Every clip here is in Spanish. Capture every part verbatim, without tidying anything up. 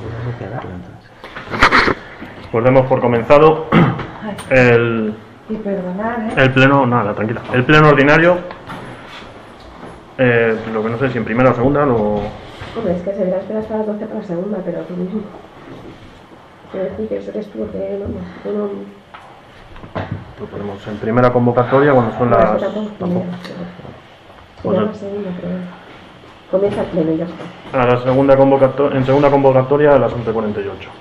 Hay que darlo, entonces. Pues demos por comenzado el, Y perdonar, ¿eh? el pleno, nada, tranquila, el pleno ordinario, eh, lo que no sé si en primera o segunda, lo... Hombre, es que se verá esperar hasta las doce para la segunda, pero tú mismo. Quiero decir que eso eres tú, que no, no, no, lo ponemos en primera convocatoria cuando son no, las... eso tampoco es tampoco. primera, pero- Pues ya el- la segunda, pero comienza el pleno y ya está. A la segunda convocatoria, en segunda convocatoria a las once cuarenta y ocho.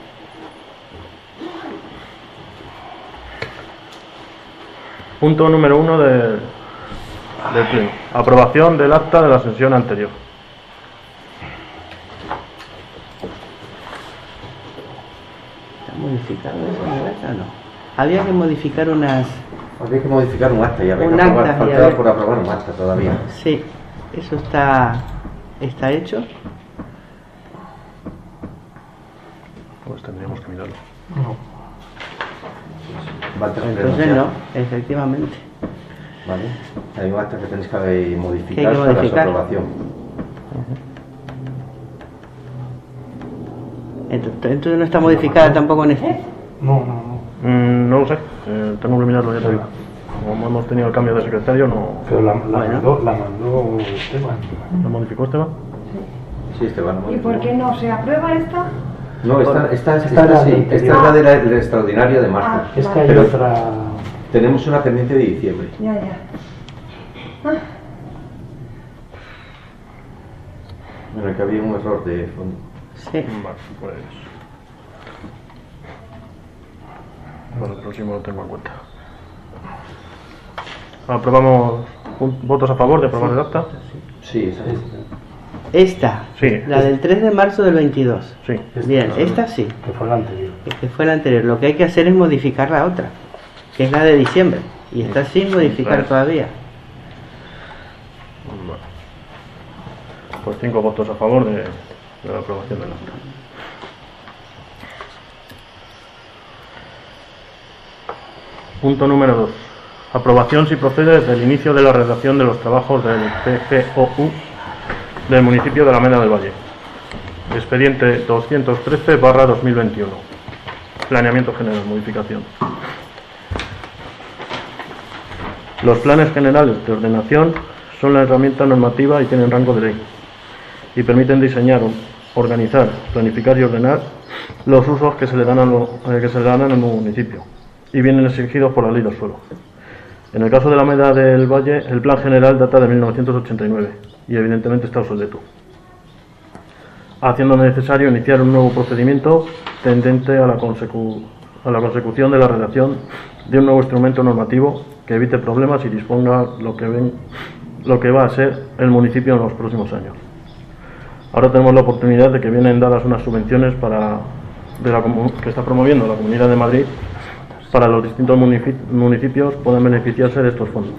Punto número uno de, del pleno. Aprobación del acta de la sesión anterior. ¿Está modificado eso en el acta o no? Había que modificar unas... Habría que modificar un acta y habría Un que aprobar, acta, y faltaba habría- por aprobar un acta todavía. Sí, eso está, está hecho. Pues tendríamos que mirarlo. Va a tener que Entonces renunciar. no, efectivamente. Vale. Hay un acta que tenéis que Que modificar hay que para modificar. su aprobación. Entonces, entonces no está modificada tampoco en este. No, no, no. Mm, no lo sé, eh, tengo que mirarlo, ya te digo. Como hemos tenido el cambio de secretario, no... Pero la, la, Bueno. mandó, la mandó Esteban. ¿Lo modificó Esteban? Sí, Esteban. ¿Y por qué no se aprueba esta? No, esta, esta, esta, Esta era sí, la esta es anterior. la de la- del extraordinario de marzo. Ah. Es que hay Pero- otra... Tenemos una pendiente de diciembre. Ya, ya. En el que había un error de fondo. Sí. Vale, pues... Bueno, el próximo lo tengo en cuenta. Aprobamos... un- ¿Votos a favor de aprobar el acta? Sí, esa es. Esta, Sí. la del tres de marzo del veintidós. Sí. Bien, esta sí, Que fue la anterior. que fue la anterior. Lo que hay que hacer es modificar la otra, que es la de diciembre. Y está sin modificar Vale. todavía. Vale. Pues cinco votos a favor de, de la aprobación del acta. Punto número dos. Aprobación si procede desde el inicio de la redacción de los trabajos del P G O U del municipio de Alameda del Valle. Expediente doscientos trece barra dos mil veintiuno. Planeamiento general, modificación. Los planes generales de ordenación son la herramienta normativa y tienen rango de ley y permiten diseñar, organizar, planificar y ordenar los usos que se le dan a lo- eh, que se le dan al municipio y vienen exigidos por la ley del suelo. En el caso de la Alameda del Valle, el plan general data de mil novecientos ochenta y nueve y evidentemente está obsoleto, haciendo necesario iniciar un nuevo procedimiento tendente a la, consecu- a la consecución de la redacción de un nuevo instrumento normativo que evite problemas y disponga lo que, ven, lo que va a ser el municipio en los próximos años. Ahora tenemos la oportunidad de que vienen dadas unas subvenciones para, de la, comu- que está promoviendo la Comunidad de Madrid para los distintos munici- municipios puedan beneficiarse de estos fondos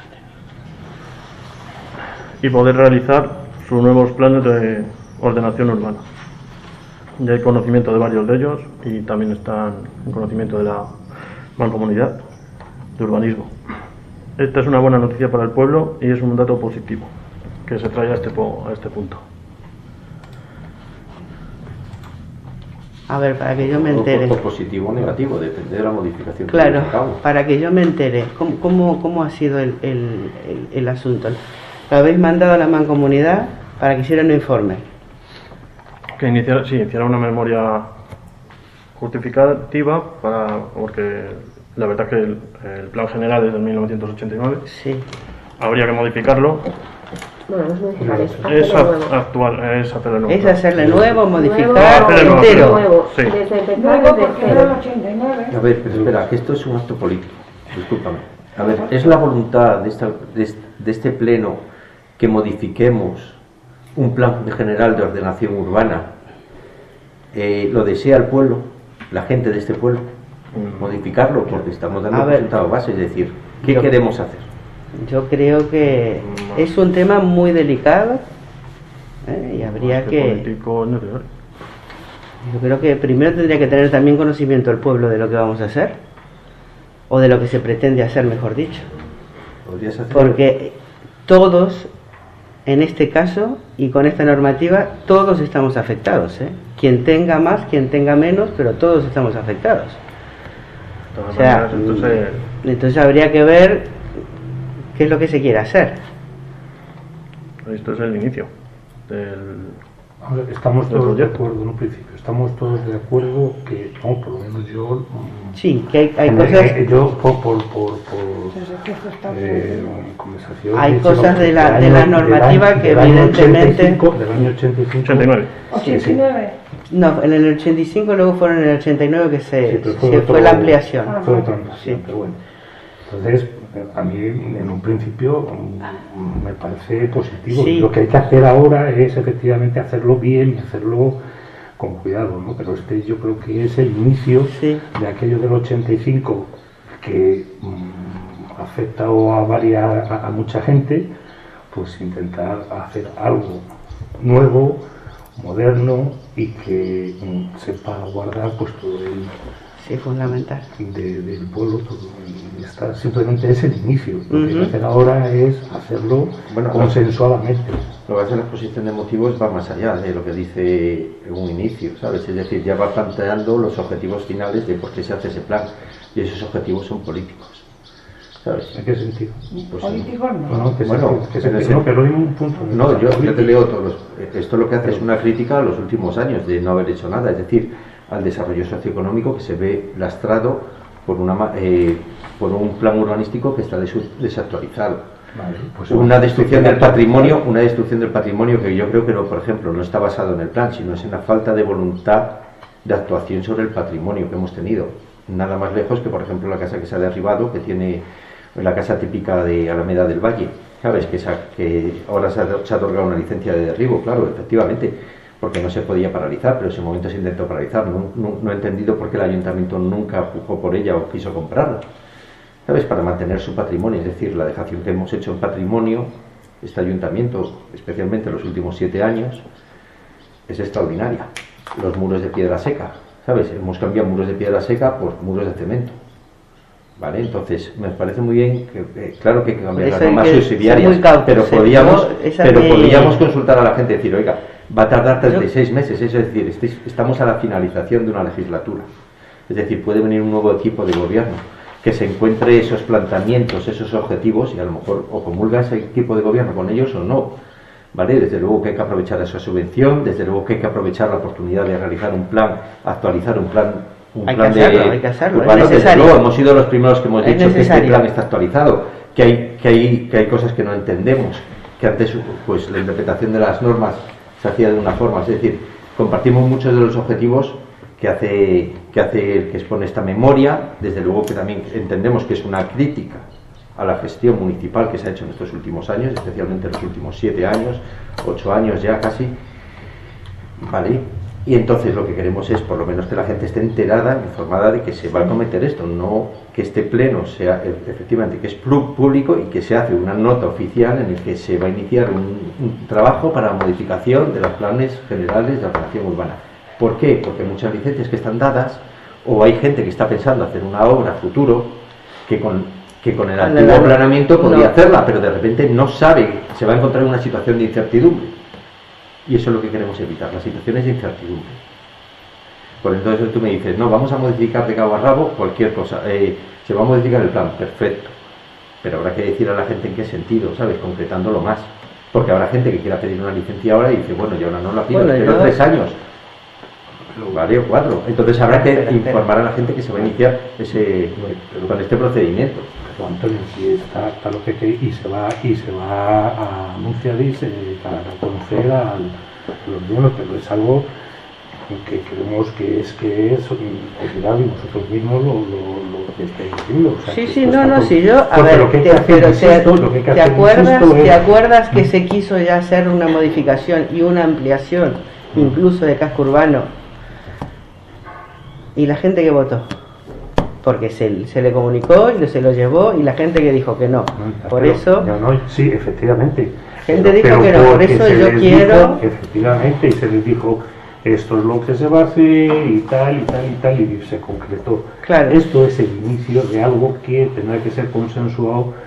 y poder realizar sus nuevos planes de ordenación urbana. Ya hay conocimiento de varios de ellos y también están en conocimiento de la Mancomunidad de Urbanismo. Esta es una buena noticia para el pueblo y es un dato positivo que se trae a este, po- a este punto. A ver, para que yo me O- entere. o positivo o negativo, depende de la modificación que Claro, lleves a cabo. para que yo me entere. ¿Cómo, cómo, cómo ha sido el, el, el, el asunto? Lo habéis mandado a la mancomunidad para que hiciera un informe. Que iniciara, sí, iniciara una memoria justificativa para, porque la verdad es que el, el plan general es del mil novecientos ochenta y nueve, Sí. habría que modificarlo. Bueno, no es modificar, es Es hacerlo nuevo. actual, es hacerlo nuevo. Es hacerle nuevo, modificar Nuevo, Hacerle nuevo. entero. nuevo, Sí. desde empezar Nuevo desde porque era el cero. ochenta y nueve. A ver, pero espera, que esto es un acto político. Discúlpame. A ver, ¿es la voluntad de, esta, de, est- de este pleno que modifiquemos un plan general de ordenación urbana? Eh, ¿Lo desea el pueblo, la gente de este pueblo? Modificarlo, porque estamos dando A ver. resultados base, es decir, ¿qué Yo- queremos hacer? Yo creo que es un tema muy delicado, ¿eh? Y habría Más que... político es necesario. Yo creo que primero tendría que tener también conocimiento el pueblo de lo que vamos a hacer, o de lo que se pretende hacer, mejor dicho. ¿Podrías hacer? Porque todos en este caso y con esta normativa todos estamos afectados, ¿eh? Quien tenga más, quien tenga menos, pero todos estamos afectados. De todas O sea, maneras, entonces, entonces habría que ver qué es lo que se quiere hacer. esto es el inicio del... A ver, estamos del todos de proyecto. acuerdo en un principio, estamos todos de acuerdo que, no, por lo menos yo, mm, Sí, que hay, hay en- cosas, eh, yo por, por, por, por eh, conversaciones, Hay digamos, cosas de la- del de la año- normativa del año- que del año evidentemente- ochenta y cinco, del año ochenta y cinco, ochenta y nueve. ochenta y nueve. no, en el ochenta y cinco, luego fueron en el ochenta y nueve que se, Sí, pero se fue otro- fue la ampliación. Ah. fue otra ampliación, Sí. pero bueno. Entonces, a mí en un principio mm, me parece positivo. Sí. Lo que hay que hacer ahora es efectivamente hacerlo bien y hacerlo con cuidado, ¿no? Pero este yo creo que es el inicio Sí. de aquello del ochenta y cinco que mm, ha afectado a, varias, a, a mucha gente, pues intentar hacer algo nuevo, moderno y que mm, sepa guardar pues todo el Sí, fundamental. de- del pueblo, todo, y está, simplemente es el inicio. Lo que hay que Ujú. hacer ahora es hacerlo Bueno, consensuadamente. Lo que hace la exposición de motivos va más allá de lo que dice en un inicio, ¿sabes? Es decir, ya va planteando los objetivos finales de por qué se hace ese plan, y esos objetivos son políticos, ¿sabes? ¿En qué sentido? Pues, Políticos no. No, no, que Bueno, se, que se, en que ese- no, pero hay un punto. No, yo, yo te leo todos los... Esto lo que hace es una crítica a los últimos años de no haber hecho nada, es decir, al desarrollo socioeconómico que se ve lastrado por, una, ma- eh, por un plan urbanístico que está desu- desactualizado. Vale, pues Una destrucción del sí, patrimonio, una destrucción del patrimonio que yo creo que, no, por ejemplo, no está basado en el plan, sino es en la falta de voluntad de actuación sobre el patrimonio que hemos tenido. Nada más lejos que, por ejemplo, la casa que se ha derribado, que tiene la casa típica de Alameda del Valle, ¿sabes? Que, esa- que ahora se ha, se ha otorgado una licencia de derribo, claro, efectivamente, porque no se podía paralizar, pero en ese momento se intentó paralizar. No, no, no he entendido por qué el ayuntamiento nunca pujó por ella o quiso comprarla, ¿sabes? Para mantener su patrimonio, es decir, la dejación que hemos hecho en patrimonio, este ayuntamiento, especialmente en los últimos siete años, es extraordinaria. Los muros de piedra seca, ¿sabes? Hemos cambiado muros de piedra seca por muros de cemento, ¿vale? Entonces, me parece muy bien, que, eh, claro que hay que cambiar Por las eso hay normas que ser subsidiarias, muy cautos, pero ¿eh? podíamos, Yo, esa pero me- podíamos consultar a la gente y decir, oiga, va a tardar treinta y seis Yo- meses, es decir, estéis- estamos a la finalización de una legislatura. Es decir, puede venir un nuevo equipo de gobierno que se encuentre esos planteamientos, esos objetivos, y a lo mejor o comulga ese equipo de gobierno con ellos o no, ¿vale? Desde luego que hay que aprovechar esa subvención, desde luego que hay que aprovechar la oportunidad de realizar un plan, actualizar un plan, un Hay que plan hacerlo, de hay que hacerlo, es urbano. Desde necesario. luego, hemos sido los primeros que hemos Es dicho que este necesario. plan está actualizado, que hay, que hay, que hay cosas que no entendemos, que antes pues la interpretación de las normas se hacía de una forma, es decir, compartimos muchos de los objetivos que hace, que hace el que expone esta memoria, desde luego que también entendemos que es una crítica a la gestión municipal que se ha hecho en estos últimos años, especialmente en los últimos siete años, ocho años ya casi, ¿vale? Y entonces lo que queremos es por lo menos que la gente esté enterada, informada de que se va a cometer esto, no que este pleno sea e- efectivamente que es plu- público y que se hace una nota oficial en el que se va a iniciar un, un trabajo para la modificación de los planes generales de ordenación urbana. ¿Por qué? Porque hay muchas licencias que están dadas o hay gente que está pensando hacer una obra futuro que con, que con el La- antiguo la- planeamiento podría no. hacerla, pero de repente no sabe, se va a encontrar en una situación de incertidumbre. Y eso es lo que queremos evitar, las situaciones de incertidumbre. Por entonces tú me dices, no, vamos a modificar de cabo a rabo cualquier cosa, eh, se va a modificar el plan, perfecto. Pero habrá que decir a la gente en qué sentido, ¿sabes? Concretándolo más. Porque habrá gente que quiera pedir una licencia ahora y dice, bueno, yo ahora no la pido, Bueno, espero yo- tres años. Vale, o cuatro. Entonces habrá que Espera, espera. informar a la gente que se va a iniciar ese, con este procedimiento. Pero Antonio, si está, está lo que hay y se va y se va a anunciar y se, para conocer a los miembros, pero es algo que creemos que es que es obligado y nosotros mismos lo, lo, lo que estáis diciendo. O sea, Sí, que sí, esto no, está no, todo- sí, yo, a porque ver, lo que hay te, que hacer, pero insisto, te, lo que hay que ¿te hacer, acuerdas, insisto, ¿te es- acuerdas que se quiso ya hacer una modificación y una ampliación, incluso de casco urbano? ¿Y la gente que votó? Porque se, se le comunicó y se lo llevó y la gente que dijo que no. No, Por pero- eso, no, no, sí, efectivamente. Gente dijo que no, por porque eso se yo les quiero- dijo, efectivamente, y se les dijo, esto es lo que se va a hacer y tal, y tal, y tal, y se concretó. Claro. Esto es el inicio de algo que tendrá que ser consensuado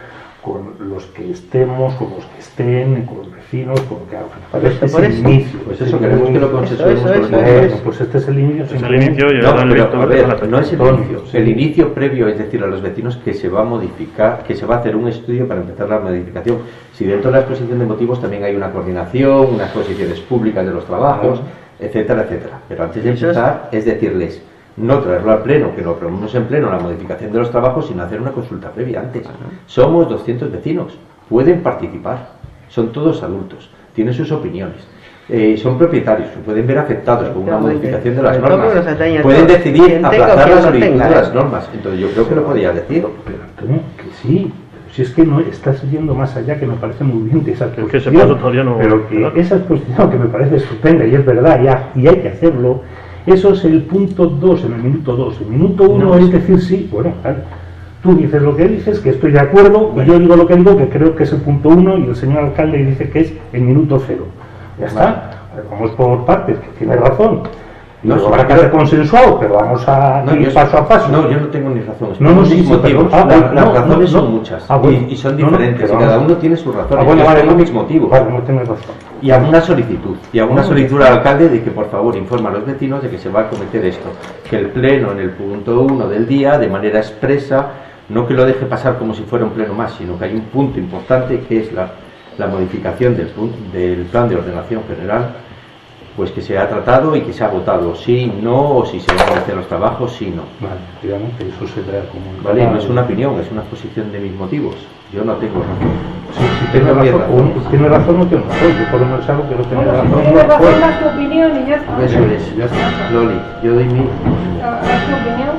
con los que estemos, con los que estén, con los vecinos, con lo que hagan. Este es por el eso. inicio. Pues eso, queremos que lo consensuemos Eso, con eso, el eso, gobierno. eso. Pues este es el inicio. Es el inicio y No, ahora el pero, visto a bueno ver, para no es el Antonio, inicio. sí. El inicio previo es decir a los vecinos que se va a modificar, que se va a hacer un estudio para empezar la modificación. Si dentro de la exposición de motivos también hay una coordinación, unas exposiciones públicas de los trabajos, etcétera, etcétera. Pero antes de Eso es- empezar es decirles, no traerlo al pleno, que lo aprobemos en pleno la modificación de los trabajos, sino hacer una consulta previa antes. Somos doscientos vecinos, pueden participar, son todos adultos, tienen sus opiniones. Eh, son propietarios, se pueden ver afectados con una Efectivamente. modificación de las Sobre todo normas. que los atañe a Pueden todos. decidir Quien tenga aplazar o la quien no solicitud tenga, de las ¿eh? normas. Entonces yo creo que lo podías decir. Pero Antonio, que sí, pero si es que no estás yendo más allá, que me parece muy bien de esa Es que exposición, ese paso todavía no- pero que claro. esa exposición que me parece estupenda y es verdad ya, y hay que hacerlo, eso es el punto dos, en el minuto dos. El minuto uno No, es sí. decir sí, bueno, claro. Tú dices lo que dices, que estoy de acuerdo, y yo digo lo que digo, que creo que es el punto uno, y el señor alcalde dice que es el minuto cero. Ya está. Vamos por partes, que tiene razón. No, No, sí, habrá que pero- hacer consensuado, pero vamos a No, ir yo- paso a paso. No, yo no tengo ni razón. No, no, Expongo sí, mis sí, pero- motivos. ah, La- bueno, las no, razones no, son no. muchas Ah, bueno. y, y son No, no, diferentes pero y cada vamos- uno tiene sus razones. Ah, bueno, yo vale, expongo vale. mis motivos. Vale, no tienes razón. Y hago una solicitud, y hago una No, solicitud al alcalde de que por favor informe a los vecinos de que se va a cometer esto, que el pleno en el punto uno del día, de manera expresa, no que lo deje pasar como si fuera un pleno más, sino que hay un punto importante que es la, la modificación del, pun- del plan de ordenación general, pues que se ha tratado y que se ha votado sí, no, o si se van a hacer los trabajos, sí, no. Vale, efectivamente, eso se trae como un... ¿Vale? No es una opinión, es una exposición de mis motivos. Yo no tengo razón. Sí, sí, tiene Tengo razón. razón. O tiene razón o no tiene razón. Yo por lo menos algo que no tiene Bueno, si razón. tienes no razón, puedo. das tu opinión y ya está. Eso es. Ya está. Loli, yo doy mi... Das tu opinión.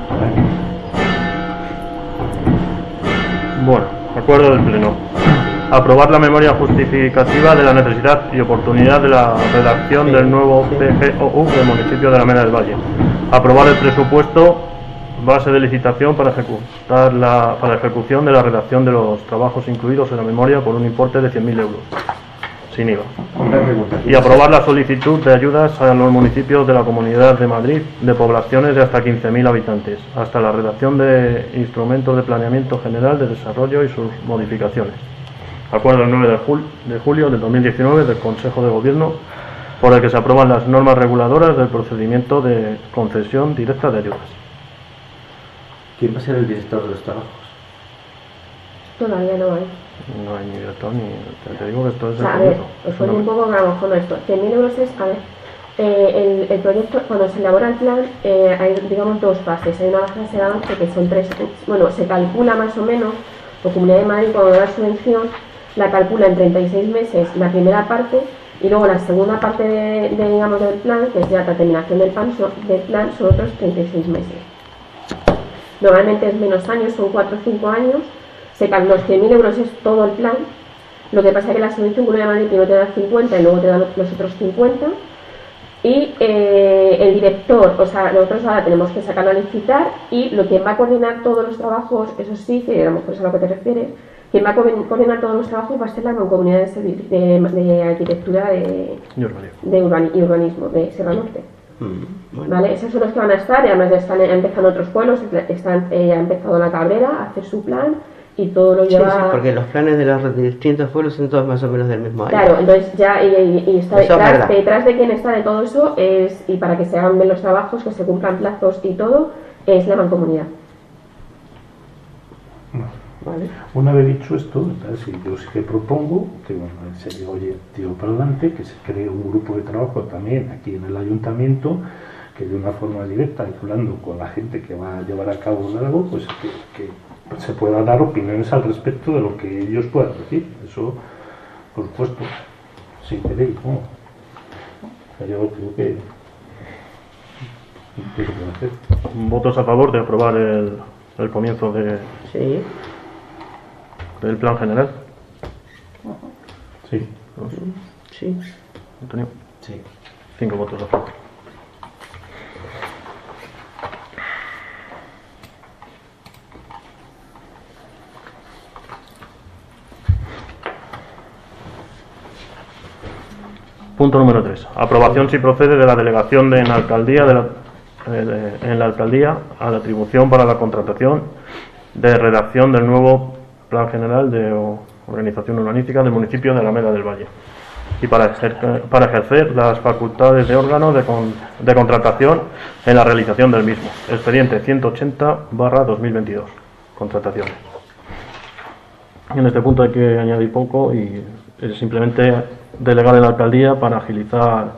Bueno, acuerdo del Pleno. Aprobar la memoria justificativa de la necesidad y oportunidad de la redacción del nuevo P G O U del municipio de la Mena del Valle. Aprobar el presupuesto base de licitación para ejecutar la para ejecución de la redacción de los trabajos incluidos en la memoria por un importe de cien mil euros, sin I V A. Una pregunta. Y aprobar la solicitud de ayudas a los municipios de la Comunidad de Madrid de poblaciones de hasta quince mil habitantes, hasta la redacción de instrumentos de planeamiento general de desarrollo y sus modificaciones. Acuerdo del nueve de jul- de julio del dos mil diecinueve del Consejo de Gobierno, por el que se aprueban las normas reguladoras del procedimiento de concesión directa de ayudas. ¿Quién va a ser el director de los trabajos? Todavía no hay. No hay ni director ni... Te, te digo que esto es O sea, a el ver, comienzo. os cuento un poco a lo mejor no esto. cien mil euros es, a ver, eh, el, el proyecto, cuando se elabora el plan, eh, hay, digamos, dos fases. Hay una fase de avance que son tres, bueno, se calcula más o menos, la Comunidad de Madrid cuando da la subvención, la calcula en treinta y seis meses la primera parte, y luego la segunda parte de, de, digamos, del plan, que es ya la terminación del plan, so- del plan, son otros treinta y seis meses. Normalmente es menos años, son cuatro o cinco años. Se cal- los cien mil euros es todo el plan. Lo que pasa es que la subvención Comunidad de Madrid primero te da cincuenta y luego te dan los otros cincuenta. Y eh, el director, o sea, nosotros ahora tenemos que sacarlo a licitar, y lo que va a coordinar todos los trabajos, eso sí, que a lo mejor es a lo que te refieres, quien va a co- coordinar todos los trabajos va a ser la Mancomunidad de, Servi- de, de Arquitectura de, Y urbanismo. de urbani- y Urbanismo de Sierra Norte. Mm, bueno. ¿Vale? Esos son los que van a estar, y además ya están empezando otros pueblos, están, eh, ya ha empezado la Cabrera a hacer su plan y todo lo Sí, lleva... sí, porque los planes de los distintos pueblos son todos más o menos del mismo año. Claro, entonces ya y, y- y está Eso es detrás, verdad. detrás de quien está de todo eso es, y para que se hagan bien los trabajos, que se cumplan plazos y todo, es la mancomunidad. ¿Vale? Una vez dicho esto, entonces, yo sí que propongo que, bueno, se diga, oye, tiro para adelante, que se cree un grupo de trabajo también aquí en el ayuntamiento, que de una forma directa, hablando con la gente que va a llevar a cabo algo, pues que, que se pueda dar opiniones al respecto de lo que ellos puedan decir. Eso, por supuesto, si queréis, ¿no? O sea, yo creo que... ¿qué se puede hacer? ¿Votos a favor de aprobar el, el comienzo de, Sí. del plan general? Sí. Dos. Sí. Antonio. Sí. Cinco votos a favor. Punto número tres. Aprobación, si procede, de la delegación de, en, la alcaldía de la, eh, de- en la alcaldía a la atribución para la contratación de redacción del nuevo Plan General de Organización Urbanística del municipio de Alameda del Valle y para ejercer, para ejercer las facultades de órgano de, con, de contratación en la realización del mismo. Expediente ciento ochenta barra dos mil veintidós. Contrataciones. En este punto hay que añadir poco y es simplemente delegar en la alcaldía para agilizar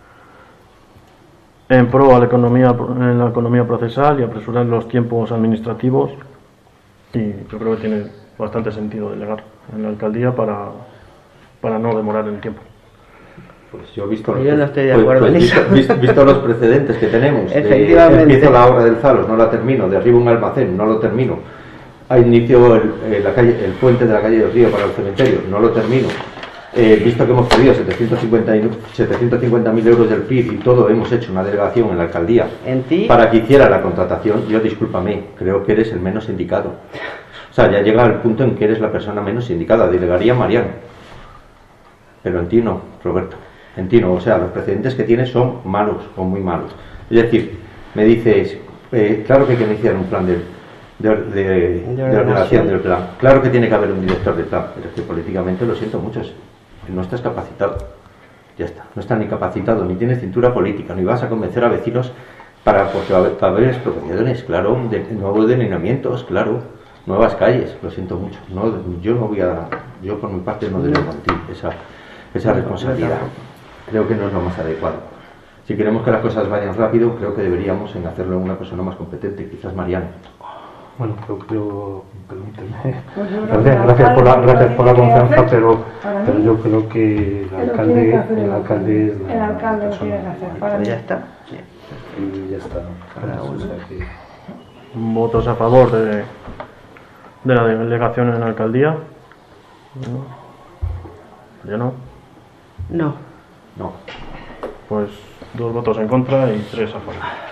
en pro a la economía, en la economía procesal y apresurar los tiempos administrativos, y yo creo que tiene bastante sentido delegar en la alcaldía para, para no demorar el tiempo. Pues yo he visto, yo no estoy de pues, acuerdo pues, en visto, eso. visto, visto los precedentes que tenemos, Efectivamente. de, empiezo la obra del Zalos, no la termino, derribo un almacén, no lo termino, a inicio el, el, la calle, el puente de la calle del Río para el cementerio, no lo termino. Eh, visto que hemos perdido setecientos cincuenta mil euros del P I B y todo, hemos hecho una delegación en la alcaldía ¿En ti? para que hiciera la contratación. Yo, discúlpame, creo que eres el menos indicado. O sea, ya llega el punto en que eres la persona menos indicada. Delegaría a Mariano, pero en ti no, Roberto. En ti no. O sea, los precedentes que tienes son malos o muy malos. Es decir, me dices, eh, claro que hay que iniciar un plan de, de, de, de ordenación del plan. Claro que tiene que haber un director de plan, pero es que políticamente, lo siento mucho, no estás capacitado. Ya está. No estás ni capacitado, ni tienes cintura política, ni vas a convencer a vecinos para, porque va a haber, va a haber expropiaciones, claro, de, nuevos delineamientos, claro, nuevas calles. Lo siento mucho. No, yo no voy a, yo por mi parte no debo mentir esa, esa responsabilidad. Creo que no es lo más adecuado. Si queremos que las cosas vayan rápido, creo que deberíamos en hacerlo en una persona más competente, quizás Mariano. Bueno, creo, creo permíteme. Gracias, gracias por la, gracias por la confianza, pero, pero yo creo que el alcalde, el alcalde es la, el alcalde la lo tiene que hacer. Para Pues mí. ya está. y ya está. O sea que, ¿Votos a favor de, de la delegación en la alcaldía? No. ¿Yo no? No. No. Pues dos votos en contra y tres a favor.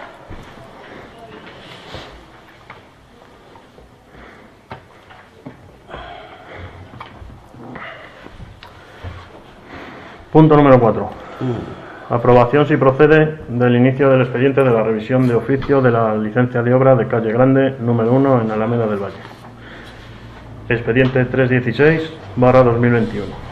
Punto número cuatro. Aprobación, si procede, del inicio del expediente de la revisión de oficio de la licencia de obra de calle Grande número uno en Alameda del Valle. Expediente trescientos dieciséis barra dos mil veintiuno.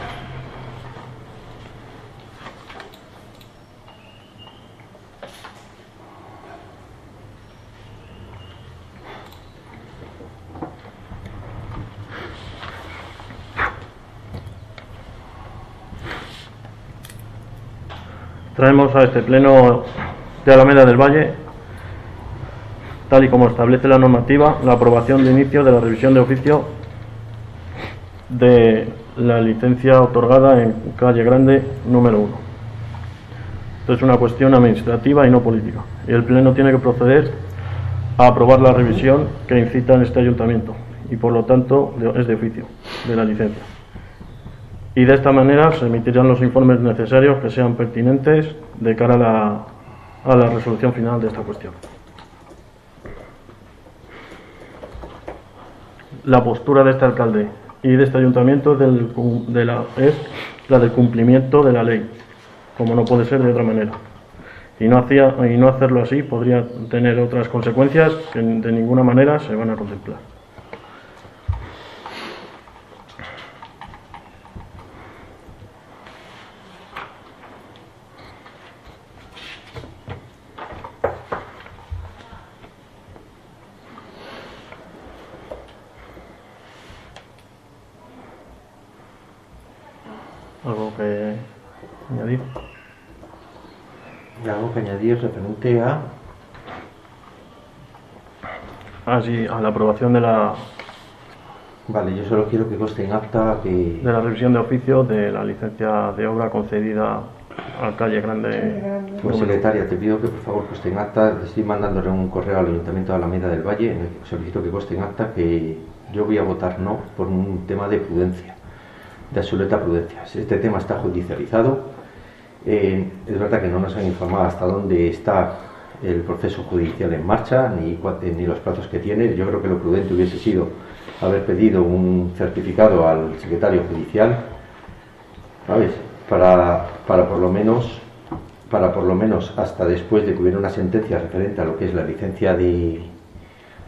Traemos a este pleno de Alameda del Valle, tal y como establece la normativa, la aprobación de inicio de la revisión de oficio de la licencia otorgada en calle Grande número uno. Esto es una cuestión administrativa y no política, y el pleno tiene que proceder a aprobar la revisión que incita en este ayuntamiento, y por lo tanto es de oficio de la licencia. Y de esta manera se emitirán los informes necesarios que sean pertinentes de cara a la, a la resolución final de esta cuestión. La postura de este alcalde y de este ayuntamiento del, de la, es la del cumplimiento de la ley, como no puede ser de otra manera. Y no, hacía, y no hacerlo así podría tener otras consecuencias que de ninguna manera se van a contemplar. ¿Algo que añadir? Y algo que añadir referente a... Ah, sí, a la aprobación de la, Vale, yo solo quiero que conste en acta que... de la revisión de oficio de la licencia de obra concedida a calle Grande. Pues secretaria, te pido que por favor conste en acta, estoy mandándole un correo al Ayuntamiento de Alameda del Valle, en el que solicito que conste en acta que yo voy a votar no por un tema de prudencia, de absoluta prudencia. Este tema está judicializado, eh, es verdad que no nos han informado hasta dónde está el proceso judicial en marcha, ni, ni los plazos que tiene. Yo creo que lo prudente hubiese sido haber pedido un certificado al secretario judicial, ¿sabes? Para, para por lo menos para por lo menos hasta después de que hubiera una sentencia referente a lo que es la licencia de,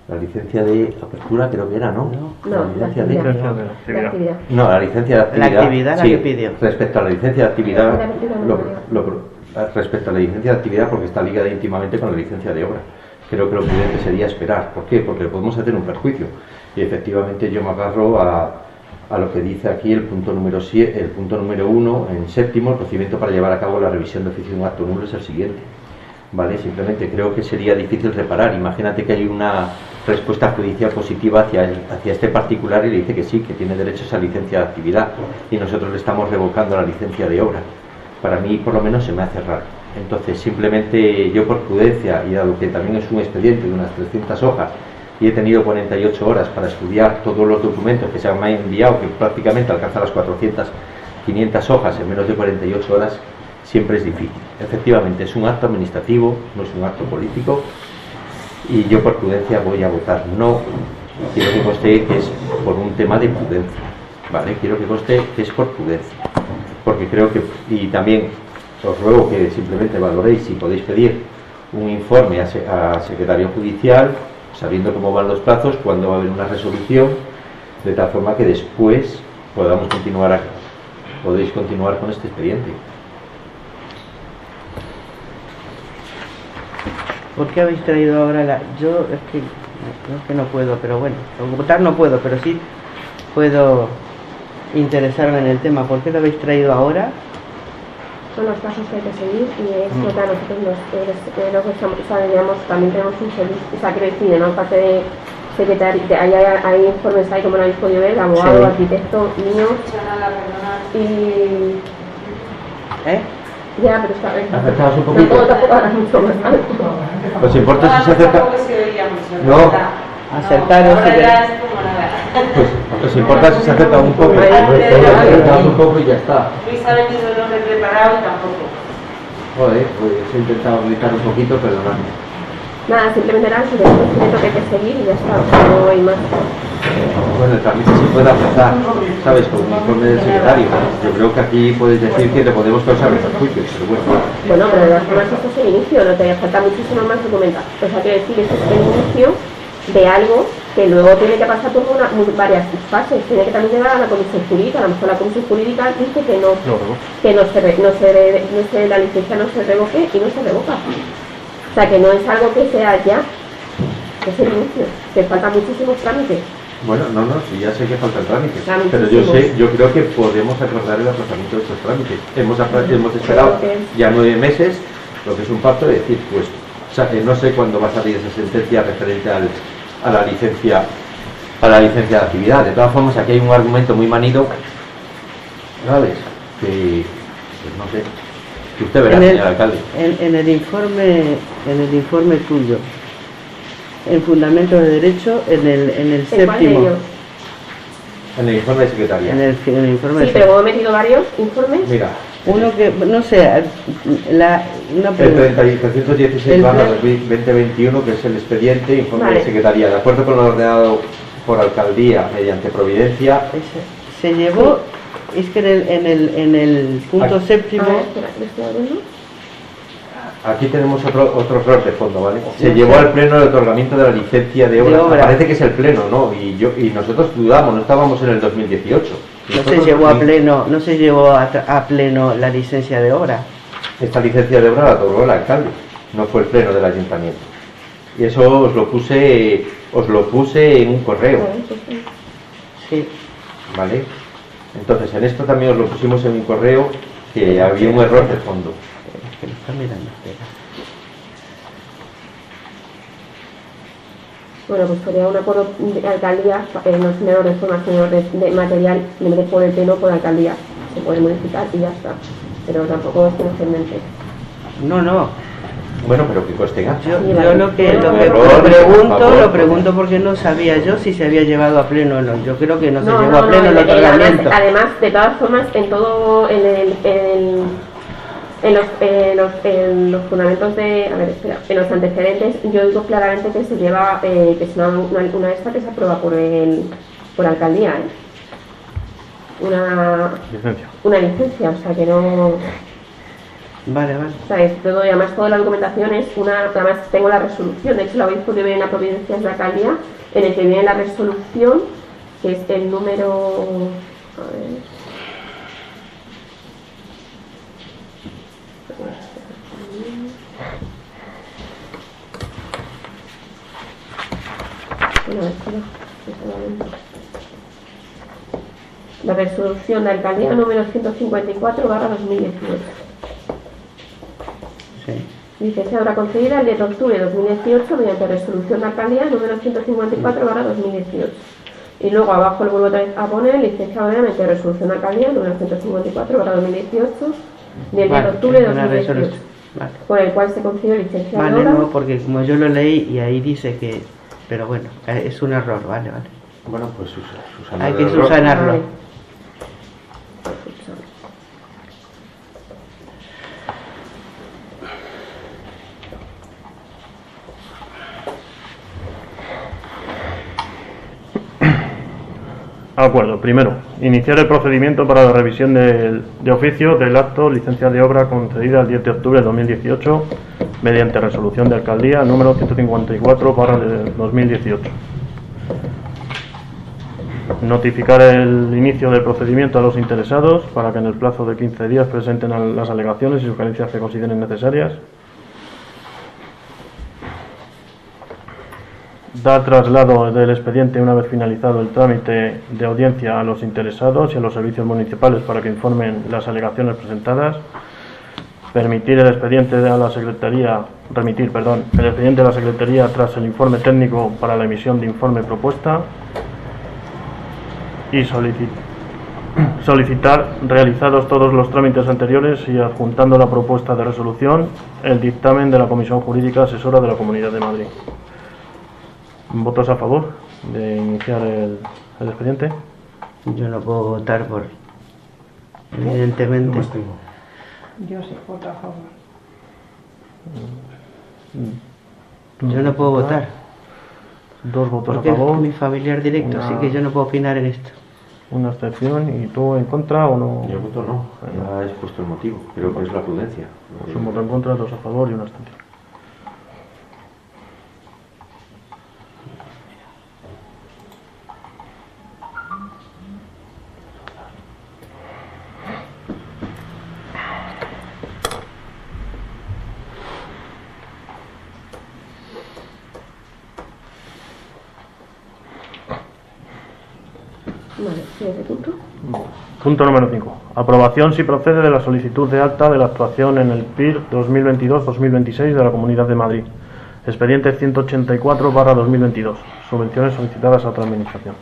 La licencia de apertura creo que era, ¿no? No, la la licencia de... actividad. de La actividad. actividad. No, la licencia de actividad. La actividad la sí, que pidió. Respecto a la licencia de actividad, La apertura no lo- lo lo- respecto a la licencia de actividad, porque está ligada íntimamente con la licencia de obra. Creo que lo prudente sería esperar. ¿Por qué? Porque le podemos hacer un perjuicio. Y efectivamente yo me agarro a, a lo que dice aquí el punto número siete, el punto número uno, en séptimo, el procedimiento para llevar a cabo la revisión de oficio de un acto nulo es el siguiente. ¿Vale? Simplemente creo que sería difícil reparar. Imagínate que hay una respuesta judicial positiva hacia, el- hacia este particular y le dice que sí, que tiene derecho a esa licencia de actividad y nosotros le estamos revocando la licencia de obra. Para mí, por lo menos, se me hace raro. Entonces, simplemente yo por prudencia, y dado que también es un expediente de unas trescientas hojas y he tenido cuarenta y ocho horas para estudiar todos los documentos que se me han enviado, que prácticamente alcanza las cuatrocientas, quinientas hojas en menos de cuarenta y ocho horas, siempre es difícil. Efectivamente, es un acto administrativo, no es un acto político, y yo por prudencia voy a votar no. Quiero que conste que es por un tema de prudencia, ¿vale? Quiero que conste que es por prudencia, porque creo que, y también os ruego que simplemente valoréis si podéis pedir un informe a, se- a secretario judicial, sabiendo cómo van los plazos, cuándo va a haber una resolución, de tal forma que después podamos continuar, a- podéis continuar con este expediente. ¿Por qué habéis traído ahora la...? Yo es que no, es que no puedo, pero bueno, votar no puedo, pero sí puedo interesarme en el tema. ¿Por qué lo habéis traído ahora? Son los pasos que hay que seguir y es lo que a nosotros nos, eh, eh, lo que estamos, o sea, digamos, también tenemos un servicio, o sea, quiero decir, ¿no? Aparte de secretario, de- hay, hay, hay informes ahí, como lo habéis podido ver, abogado, Sí. arquitecto, niño y... ¿Eh? Ya, pero está bien. Acercaos un No poquito. puedo tampoco hablar mucho más. ¿Os importa si se acerca? No. Acercaros, Ahora si ya queréis. es como nada. Pues os importa si se acerca un poco. Ahí, Acercaos un poco y ya está. Luis ha venido el hombre preparado y tampoco. Joder, pues he intentado gritar un poquito, perdonadme. Nada, simplemente era eso, que es un procedimiento que hay que seguir y ya está, o sea, no hay más. Bueno, el trámite se puede aplazar, ¿sabes? Con un informe del secretario. Yo creo que aquí puedes decir que le podemos causar perjuicios, pero bueno. Bueno, pero de todas formas esto es el inicio, no te falta muchísimo más documentación. O sea, quiero decir, esto es el inicio de algo que luego tiene que pasar por una, muy- varias fases. Tiene que también llegar a la comisión jurídica. A lo mejor la comisión jurídica dice que no, No, no. que no se, re- no se, re- no se- la licencia no se revoque y no se revoca. O sea, que no es algo que sea ya, es el inicio, que faltan muchísimos trámites. Bueno, no, no, sí, ya sé que faltan trámites. Trámites, Pero yo sí, sé, vos. yo creo que podemos acordar el aplazamiento de estos trámites. Hemos, apla- hemos esperado Creo que- ya nueve meses, lo que es un pacto de decir, pues, o sea, eh, no sé cuándo va a salir esa sentencia referente al, a la licencia a la licencia de actividad. De todas formas, aquí hay un argumento muy manido, ¿sabes? Que, pues no sé, que usted verá, En el, señor alcalde. en, en el informe, en el informe tuyo, en fundamento de derecho, en el, en el ¿En cuál de séptimo, ellos? En el informe de secretaría. en el, en el informe Sí, de pero como he metido varios informes, Mira, uno que, no sé, la, una el pregunta. treinta y trescientos dieciséis El barra pre- veinte veintiuno, que es el expediente informe Vale. de secretaría, de acuerdo con lo ordenado por alcaldía mediante providencia. Ese- se llevó, es que en el, en el, en el punto Aquí. a séptimo, ver, espera, ¿lo estoy abriendo? Aquí tenemos otro, otro error de fondo, ¿vale? Se Sí, llevó sí. al pleno el otorgamiento de la licencia de obra. De obra. Parece que es el pleno, ¿no? Y yo y nosotros dudamos, no estábamos en el dos mil dieciocho. no se Nosotros- llevó a pleno, no se llevó a, tra- a pleno la licencia de obra. Esta licencia de obra la otorgó el alcalde, no fue el pleno del ayuntamiento. Y eso os lo puse, os lo puse en un correo, A ver, pues, sí. Sí. ¿vale? Entonces en esto también os lo pusimos en un correo que había un error de fondo. Es que lo está mirando, espera. Bueno, pues sería un acuerdo de alcaldía, eh, no es menor de formación de, de material, libre por el pleno por alcaldía. Se puede modificar y ya está. Pero tampoco es trascendente. No, no. Bueno, pero que conste en acta. Yo, Sí, yo vale. lo que, lo que Error, por pregunto, favor. lo pregunto porque no sabía yo si se había llevado a pleno o no. Yo creo que no se No, llevó no, a no, pleno el el- el- otorgamiento. además, además, de todas formas, en todo, en, el, en, en, los, en, los, en los fundamentos de, a ver, espera, en los antecedentes, yo digo claramente que se lleva, eh, que es una, una, una esta que se aprueba por el, por alcaldía, ¿eh? Una, Licencia. una licencia, o sea que no, Vale, vale. O sea, es todo, y además toda la documentación es una, además tengo la resolución, de hecho la habéis podido ver en la providencia de la alcaldía, en el que viene la resolución, que es el número, a ver, bueno, a ver, espera, espera, la resolución de alcaldía número ciento cincuenta y cuatro barra dos mil dieciocho. Sí. Dice, se habrá concedida el diez de octubre de dos mil dieciocho mediante resolución de alcaldía número ciento cincuenta y cuatro barra dos mil dieciocho. Y luego abajo lo vuelvo otra vez a poner, licenciado mediante resolución de alcaldía número ciento cincuenta y cuatro barra dos mil dieciocho del diez de octubre de dos mil dieciocho. Vale. Por el cual se concedió licencia Vale, de obra. no, porque como yo lo leí y ahí dice que... Pero bueno, es un error, vale, vale. Bueno, pues usa, Susana Hay que del error. subsanarlo. Vale. Acuerdo. Primero, iniciar el procedimiento para la revisión del- de oficio del acto licencia de obra concedida el diez de octubre de dos mil dieciocho mediante resolución de alcaldía número ciento cincuenta y cuatro barra dos mil dieciocho. Notificar el inicio del procedimiento a los interesados para que en el plazo de quince días presenten a- las alegaciones y sugerencias que consideren necesarias. Dar traslado del expediente una vez finalizado el trámite de audiencia a los interesados y a los servicios municipales para que informen las alegaciones presentadas. Permitir el expediente a la Secretaría, remitir, perdón, el expediente a la Secretaría tras el informe técnico para la emisión de informe propuesta. Y solicit- solicitar, realizados todos los trámites anteriores y adjuntando la propuesta de resolución, el dictamen de la Comisión Jurídica Asesora de la Comunidad de Madrid. ¿Votos a favor de iniciar el, el expediente? Yo no puedo votar por... Evidentemente. No me abstengo. Yo sí voto a favor. Yo no puedo votar. Dos votos Porque a es favor, mi familiar directo, Una- así que yo no puedo opinar en esto. una abstención. ¿Y tú en contra o no? Yo voto no, ya he expuesto el motivo, creo que es la prudencia. Pues un voto en contra, dos a favor y una abstención. Vale, siguiente punto. Punto número cinco. Aprobación, si procede, de la solicitud de alta de la actuación en el P I R dos mil veintidós dos mil veintiséis de la Comunidad de Madrid. Expediente ciento ochenta y cuatro barra dos mil veintidós. Subvenciones solicitadas a otra administración.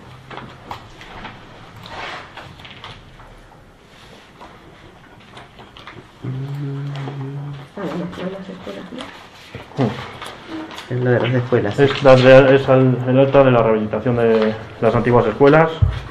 Ah, no, no, las escuelas, ¿no? Mm. Es lo de las escuelas. Es, dar de- es el, el alta de la rehabilitación de las antiguas escuelas.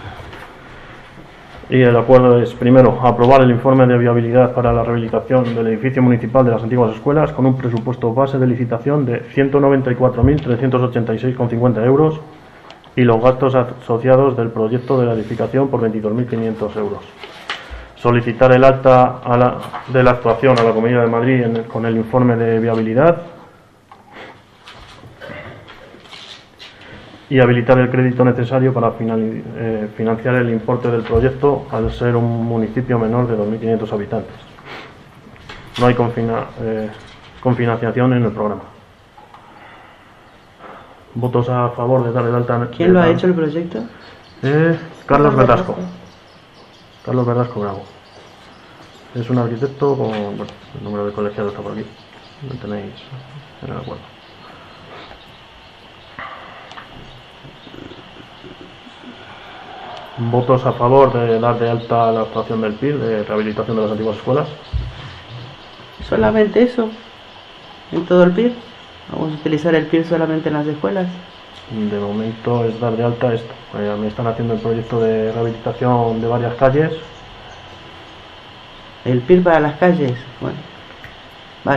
Y el acuerdo es, primero, aprobar el informe de viabilidad para la rehabilitación del edificio municipal de las antiguas escuelas con un presupuesto base de licitación de ciento noventa y cuatro mil trescientos ochenta y seis coma cincuenta euros y los gastos asociados del proyecto de la edificación por veintidós mil quinientos euros. Solicitar el alta a la- de la actuación a la Comunidad de Madrid en el- con el informe de viabilidad y habilitar el crédito necesario para finali- eh, financiar el importe del proyecto al ser un municipio menor de dos mil quinientos habitantes. No hay confina- eh, confinanciación en el programa. ¿Votos a favor de dar el alta? ¿Quién lo ha de- hecho el proyecto? Eh, Carlos Verdasco. Verdasco. Carlos Verdasco Bravo. Es un arquitecto con... Bueno, el número de colegiado está por aquí. Lo tenéis en el acuerdo. ¿Votos a favor de dar de alta la actuación del P I R de rehabilitación de las antiguas escuelas? ¿Solamente eso? ¿En todo el P I R? ¿Vamos a utilizar el P I R solamente en las escuelas? De momento es dar de alta esto. Eh, me están haciendo el proyecto de rehabilitación de varias calles. ¿El P I R para las calles? Bueno, vale.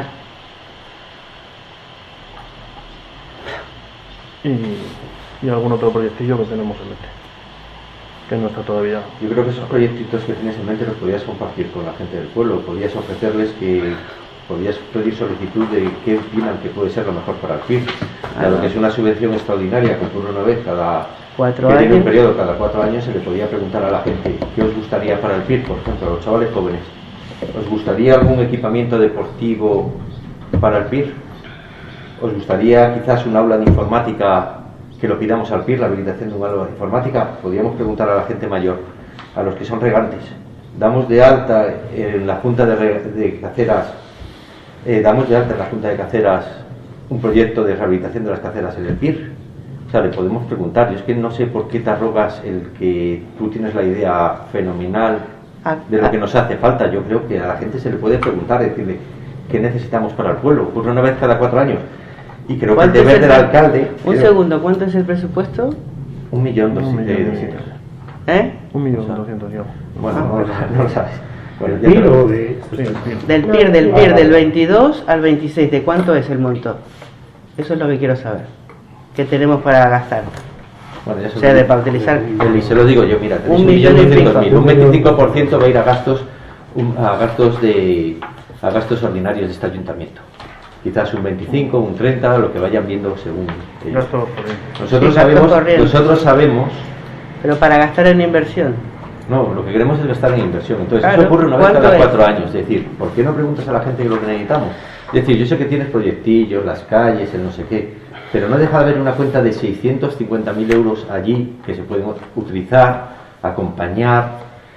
Y, y algún otro proyectillo que tenemos en mente, que no está todavía. Yo creo que esos proyectitos que tienes en mente los podías compartir con la gente del pueblo, podías ofrecerles que podías pedir solicitud de qué opinan que puede ser lo mejor para el P I R. Dado que es una subvención extraordinaria que ocurre una vez cada Cuatro que años. tiene un periodo cada cuatro años, se le podía preguntar a la gente qué os gustaría para el P I R, por ejemplo, a los chavales jóvenes. ¿Os gustaría algún equipamiento deportivo para el P I R? ¿Os gustaría quizás un aula de informática que lo pidamos al P I R, la habilitación de un aula de informática? Podríamos preguntar a la gente mayor, a los que son regantes. Damos de alta en la Junta de, Re de Caceras, eh, damos de alta en la Junta de Caceras un proyecto de rehabilitación de las caceras en el P I R. O sea, le podemos preguntar. Yo es que no sé por qué te arrogas el que tú tienes la idea fenomenal de lo que nos hace falta. Yo creo que a la gente se le puede preguntar, decirle qué necesitamos para el pueblo. Ocurre una vez cada cuatro años. Y creo que el deber del alcalde... Un creo, segundo, ¿cuánto es el presupuesto? Un millón Un millón doscientos. doscientos. ¿Eh? Un millón doscientos, digamos. Bueno, Ah. no, lo- no lo sabes. Bueno, ya ¿El te P I R lo- o de Sí, el P I R. Del P I R, del P I R, del veintidós al veintiséis, ¿de cuánto es el monto? Eso es lo que quiero saber. ¿Qué tenemos para gastar? Bueno, ya se O sea, lo de digo. para utilizar. Y se lo digo yo, mira, tenéis Un un millón millón y doscientos mil, pico. un veinticinco por ciento va a ir a gastos, un- a gastos de, a gastos ordinarios de este ayuntamiento. Quizás un veinticinco, un treinta, lo que vayan viendo según ellos. Gasto corriente. Nosotros Sí, gasto sabemos, corriente. nosotros sabemos, Pero para gastar en inversión. no, lo que queremos es gastar en inversión. Entonces, Claro, eso ocurre una vez ¿cuánto cada es? cuatro años. Es decir, ¿por qué no preguntas a la gente lo que necesitamos? Es decir, yo sé que tienes proyectillos, las calles, el no sé qué, pero no deja de haber una cuenta de seiscientos cincuenta mil euros allí que se pueden utilizar, acompañar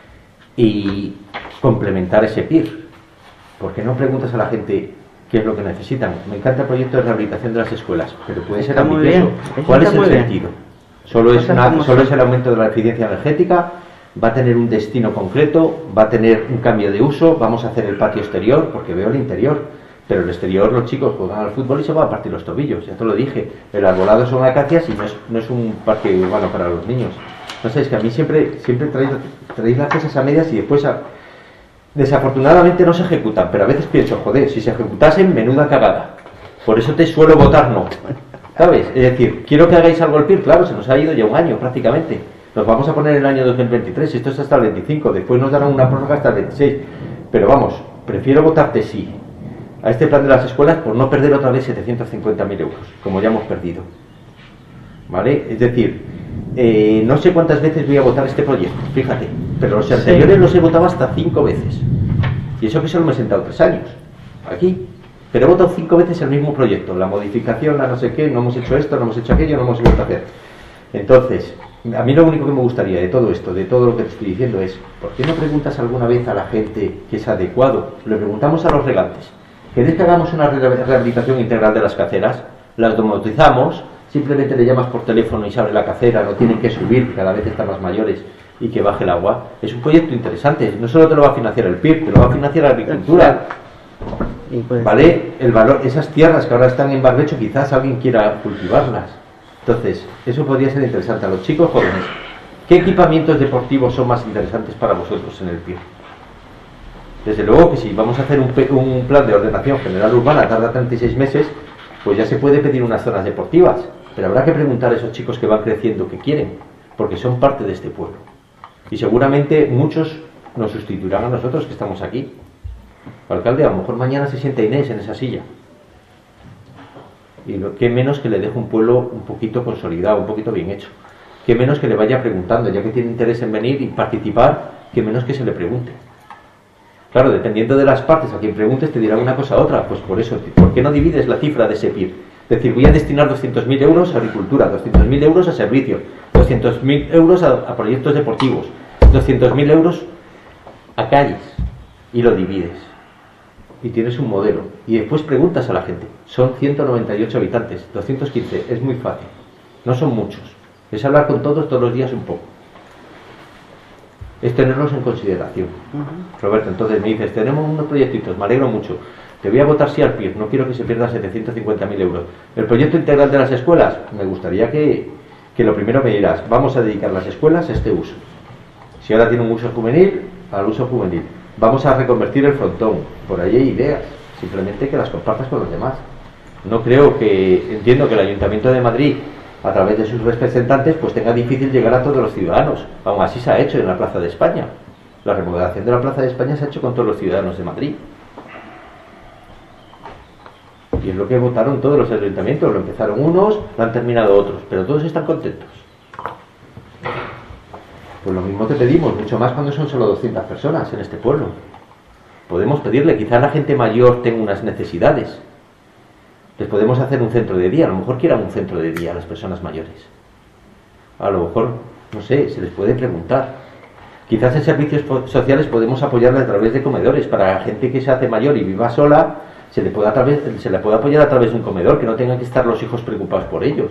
y complementar ese P I R. ¿Por qué no preguntas a la gente qué es lo que necesitan? Me encanta el proyecto de rehabilitación de las escuelas, pero puede ser Está muy ambicioso. bien, eso ¿Cuál es está el muy bien. sentido? Solo es, Cosas una, como solo son. es el aumento de la eficiencia energética, va a tener un destino concreto, va a tener un cambio de uso, vamos a hacer el patio exterior, porque veo el interior, pero el exterior los chicos juegan al fútbol y se van a partir los tobillos, ya te lo dije, el arbolado son acacias y no es, no es un parque urbano para los niños. No sé, es que a mí siempre, siempre traéis, traéis las cosas a medias y después a- desafortunadamente no se ejecutan, pero a veces pienso, joder, si se ejecutasen, menuda cagada. Por eso te suelo votar no. ¿Sabes? Es decir, quiero que hagáis algo al P I R, claro, se nos ha ido ya un año prácticamente. Nos vamos a poner el año dos mil veintitrés, esto es hasta el veinticinco, después nos darán una prórroga hasta el veintiséis. Pero vamos, prefiero votarte sí a este plan de las escuelas por no perder otra vez setecientos cincuenta mil euros, como ya hemos perdido. ¿Vale? Es decir, eh, no sé cuántas veces voy a votar este proyecto, fíjate, pero los anteriores los he votado hasta cinco veces. Y eso que solo me he sentado tres años, aquí. Pero he votado cinco veces el mismo proyecto, la modificación, la no sé qué, no hemos hecho esto, no hemos hecho aquello, no hemos vuelto a hacer. Entonces, a mí lo único que me gustaría de todo esto, de todo lo que te estoy diciendo es, ¿por qué no preguntas alguna vez a la gente que es adecuado? Le preguntamos a los regantes, ¿queréis que hagamos una re- rehabilitación integral de las caceras? Las domotizamos, simplemente le llamas por teléfono y se abre la cacera, no tienen que subir, cada vez están más mayores, y que baje el agua. Es un proyecto interesante, no solo te lo va a financiar el P I R, te lo va a financiar la agricultura. Y pues, ¿Vale? El valor, esas tierras que ahora están en barbecho, quizás alguien quiera cultivarlas. Entonces, eso podría ser interesante. A los chicos jóvenes, ¿qué equipamientos deportivos son más interesantes para vosotros en el P I R? Desde luego que si vamos a hacer un, pe- un plan de ordenación general urbana, tarda treinta y seis meses, pues ya se puede pedir unas zonas deportivas. Pero habrá que preguntar a esos chicos que van creciendo qué quieren, porque son parte de este pueblo. Y seguramente muchos nos sustituirán a nosotros que estamos aquí. Alcalde, a lo mejor mañana se sienta Inés en esa silla. Y lo que menos que le deje un pueblo un poquito consolidado, un poquito bien hecho. Que menos que le vaya preguntando, ya que tiene interés en venir y participar, que menos que se le pregunte. Claro, dependiendo de las partes a quien preguntes te dirán una cosa a otra. Pues por eso, ¿por qué no divides la cifra de ese P I R? Es decir, voy a destinar doscientos mil euros a agricultura, doscientos mil euros a servicios, doscientos mil euros a, a proyectos deportivos, doscientos mil euros a calles, y lo divides. Y tienes un modelo. Y después preguntas a la gente. Son ciento noventa y ocho habitantes, doscientos quince, es muy fácil. No son muchos. Es hablar con todos todos los días un poco. Es tenerlos en consideración. ujú. Roberto, entonces me dices, tenemos unos proyectitos, me alegro mucho. Te voy a votar sí al P I R, no quiero que se pierdan setecientos cincuenta mil euros. El proyecto integral de las escuelas, me gustaría que, que lo primero me dirás, vamos a dedicar las escuelas a este uso. Si ahora tiene un uso juvenil, al uso juvenil. Vamos a reconvertir el frontón. Por ahí hay ideas, simplemente que las compartas con los demás. No creo que, entiendo que el Ayuntamiento de Madrid, a través de sus representantes, pues tenga difícil llegar a todos los ciudadanos. Aún así se ha hecho en la Plaza de España. La remodelación de la Plaza de España se ha hecho con todos los ciudadanos de Madrid. Y es lo que votaron todos los ayuntamientos. Lo empezaron unos, lo han terminado otros, pero todos están contentos. Pues lo mismo te pedimos, mucho más cuando son solo doscientas personas en este pueblo. Podemos pedirle, quizás la gente mayor tenga unas necesidades. Les podemos hacer un centro de día, a lo mejor quieran un centro de día a las personas mayores. A lo mejor, no sé, se les puede preguntar. Quizás en servicios sociales podemos apoyarle a través de comedores. Para la gente que se hace mayor y viva sola, se le puede, a través, se le puede apoyar a través de un comedor, que no tengan que estar los hijos preocupados por ellos.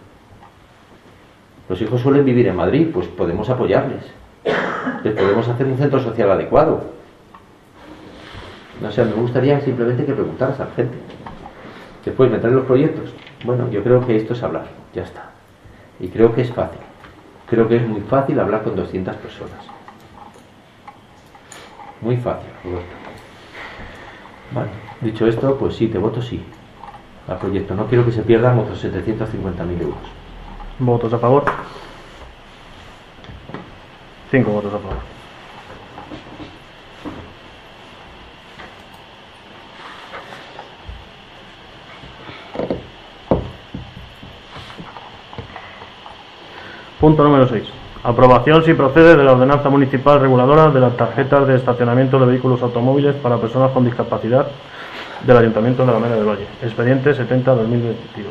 Los hijos suelen vivir en Madrid, pues podemos apoyarles. Les podemos hacer un centro social adecuado. No sé, me gustaría simplemente que preguntaras a la gente. Después meter los proyectos. Bueno, yo creo que esto es hablar, ya está. Y creo que es fácil. Creo que es muy fácil hablar con doscientas personas. Muy fácil, Roberto. Vale, dicho esto, pues sí, te voto sí al proyecto. No quiero que se pierdan otros setecientos cincuenta mil euros. ¿Votos a favor? Cinco votos a favor. Punto número seis. Aprobación, si procede, de la ordenanza municipal reguladora de las tarjetas de estacionamiento de vehículos automóviles para personas con discapacidad del Ayuntamiento de Alameda del Valle. Expediente setenta barra dos mil veintidós.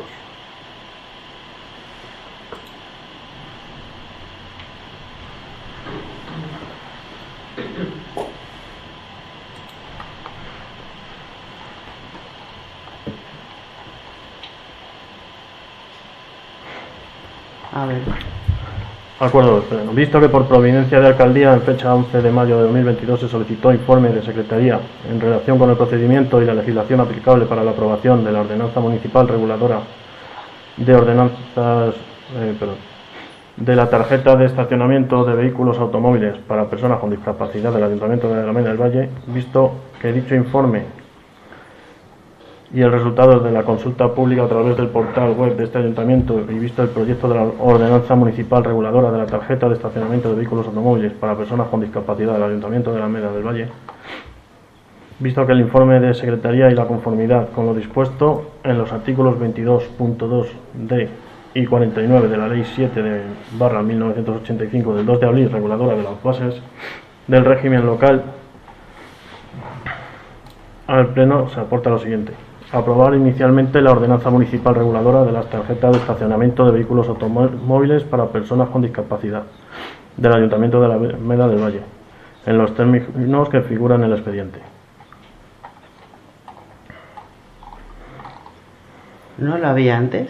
A ver. Acuerdo del Pleno. Visto que por providencia de Alcaldía en fecha once de mayo de dos mil veintidós se solicitó informe de Secretaría en relación con el procedimiento y la legislación aplicable para la aprobación de la ordenanza municipal reguladora de ordenanzas eh, perdón, de la tarjeta de estacionamiento de vehículos automóviles para personas con discapacidad del Ayuntamiento de Alameda del Valle, visto que dicho informe y el resultado de la consulta pública a través del portal web de este ayuntamiento y visto el proyecto de la ordenanza municipal reguladora de la tarjeta de estacionamiento de vehículos automóviles para personas con discapacidad del Ayuntamiento de Alameda del Valle, visto que el informe de Secretaría y la conformidad con lo dispuesto en los artículos veintidós punto dos d y cuarenta y nueve de la Ley siete de barra mil novecientos ochenta y cinco del dos de abril reguladora de las bases del régimen local, al Pleno se aporta lo siguiente. Aprobar inicialmente la ordenanza municipal reguladora de las tarjetas de estacionamiento de vehículos automóviles para personas con discapacidad del Ayuntamiento de Alameda del Valle, en los términos que figuran en el expediente. ¿No lo había antes?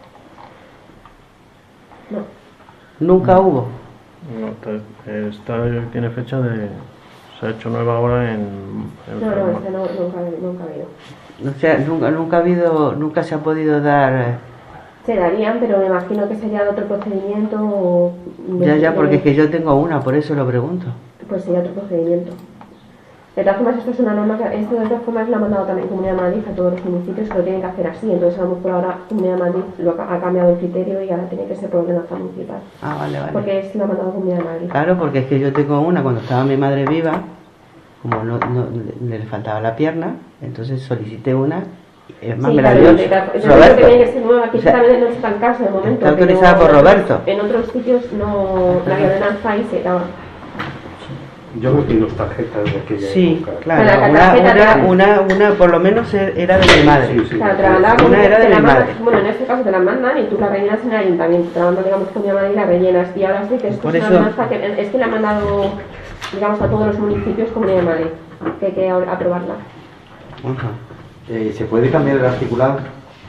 No. ¿Nunca hubo? No, esta tiene fecha de... se ha hecho nueva ahora en... en No, no, este no, nunca, nunca ha habido. O sea, nunca, nunca ha habido, nunca se ha podido dar... eh, Se darían, pero me imagino que sería de otro procedimiento o... Ya, ya, porque es que yo tengo una, por eso lo pregunto. Pues sería otro procedimiento. De todas formas, esto es una norma que... Esto de todas formas lo ha mandado también Comunidad de Madrid a todos los municipios que lo tienen que hacer así. Entonces, a lo mejor ahora Comunidad de Madrid lo ha, ha cambiado el criterio y ahora tiene que ser por ordenanza municipal. Ah, vale, vale. Porque es lo ha mandado Comunidad de Madrid. Claro, porque es que yo tengo una, cuando estaba mi madre viva, como no, no le, le faltaba la pierna, entonces solicité una, es más, Sí, me la claro, dio de- de- de- de- Roberto. que tiene que ser nueva. Aquí O sea, también no está en caso de momento. está autorizada pero por Roberto. En otros sitios no, la ordenanza ahí se daba. Yo creo que dos tarjetas de aquella Sí, época. claro, Bueno, la una, tarjeta una, de- una, una, por lo menos era de mi madre. Sí, sí. Claro, te la mandaban, Una era de te la mi mandan- madre. Bueno, en este caso te la mandan y tú la rellenas en el ayuntamiento. Te la mandan, digamos, con mi madre y la rellenas. Y ahora sí que esto Por es eso- una ordenanza que es que la han mandado, digamos, a todos los municipios Comunidad de Madrid, que hay que a- aprobarla. Ajá. Eh, ¿Se puede cambiar el articulado?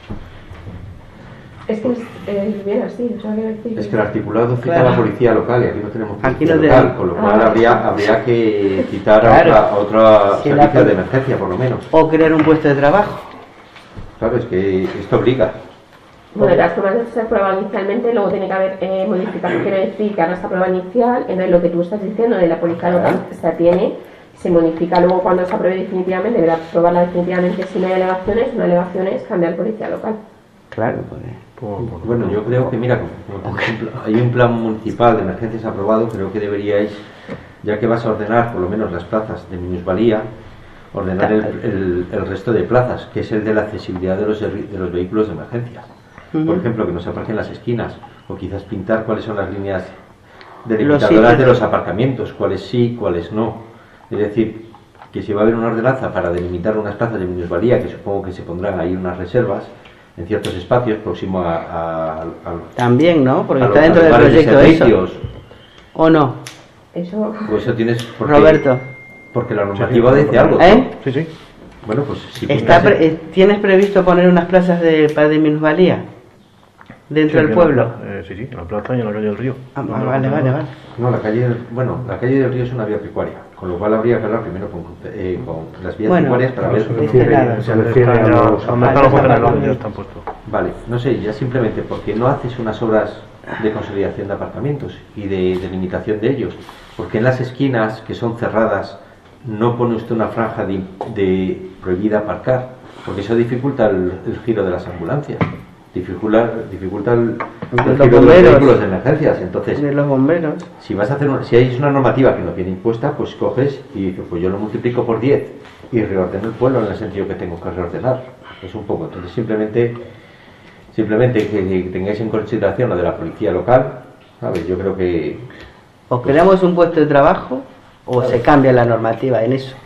Es que es, es bien así, o sea, quiero decir. Es que el articulado cita Claro. a la policía local y aquí no tenemos Aquí policía no local, tenemos. con lo cual Ah. habría, habría que citar Claro. a otra, a otra Si la servicio pol- de emergencia, por lo menos. O crear un puesto de trabajo. Claro, es que esto obliga. Bueno, las formas de ser prueba inicialmente, luego tiene que haber eh, modificación. Quiero decir que ahora esta prueba inicial, en lo que tú estás diciendo de la policía local, se atiene, se modifica luego cuando se apruebe definitivamente, deberá aprobarla definitivamente si no hay alegaciones, no hay alegaciones, cambiar policía local. Claro, porque... Por- por- Bueno, yo creo que, mira, como como hay un pla- hay un plan municipal de emergencias aprobado, creo que deberíais, ya que vas a ordenar por lo menos las plazas de minusvalía, ordenar el, el, el resto de plazas, que es el de la accesibilidad de los, de los vehículos de emergencias. Uh-huh. Por ejemplo, que no se aparquen en las esquinas, o quizás pintar cuáles son las líneas delimitadoras de los aparcamientos, cuáles sí, cuáles no. Es decir, que si va a haber una ordenanza para delimitar unas plazas de minusvalía, que supongo que se pondrán ahí unas reservas en ciertos espacios próximos a, a, a también, ¿no? Porque a está dentro del proyecto de eso. ¿O no? Eso. Pues eso tienes. Porque, Roberto. Porque la normativa sí, dice algo. ¿Eh? Sí, sí. Bueno, pues si Está pre ¿Tienes previsto poner unas plazas de, para de minusvalía dentro sí, del pueblo? Eh, sí, sí, en la plaza y en la calle del Río. Ah, no, vale, vale, vale. No, la calle, bueno, la calle del Río es una vía pecuaria, con lo cual habría que hablar primero con, eh, con las vías bueno, pecuarias para ver. de este lado. Se refiere a los donde están los contenedores, ya están puestos. Vale, no sé, ya simplemente porque no haces unas obras de consolidación de aparcamientos y de delimitación de ellos, porque en las esquinas que son cerradas no pone usted una franja de, de prohibida aparcar, porque eso dificulta el, el giro de las ambulancias, dificulta, dificulta el, el los giro bomberos, de los vehículos de emergencias. Entonces, de los bomberos. si vas a hacer una, si hay una normativa que no tiene impuesta, pues coges y dices, pues yo lo multiplico por diez y reordeno el pueblo en el sentido que tengo que reordenar. Es un poco, entonces simplemente simplemente que, que tengáis en consideración lo de la policía local, ¿sabes? Yo creo que o creamos un puesto de trabajo o se cambia la normativa en eso.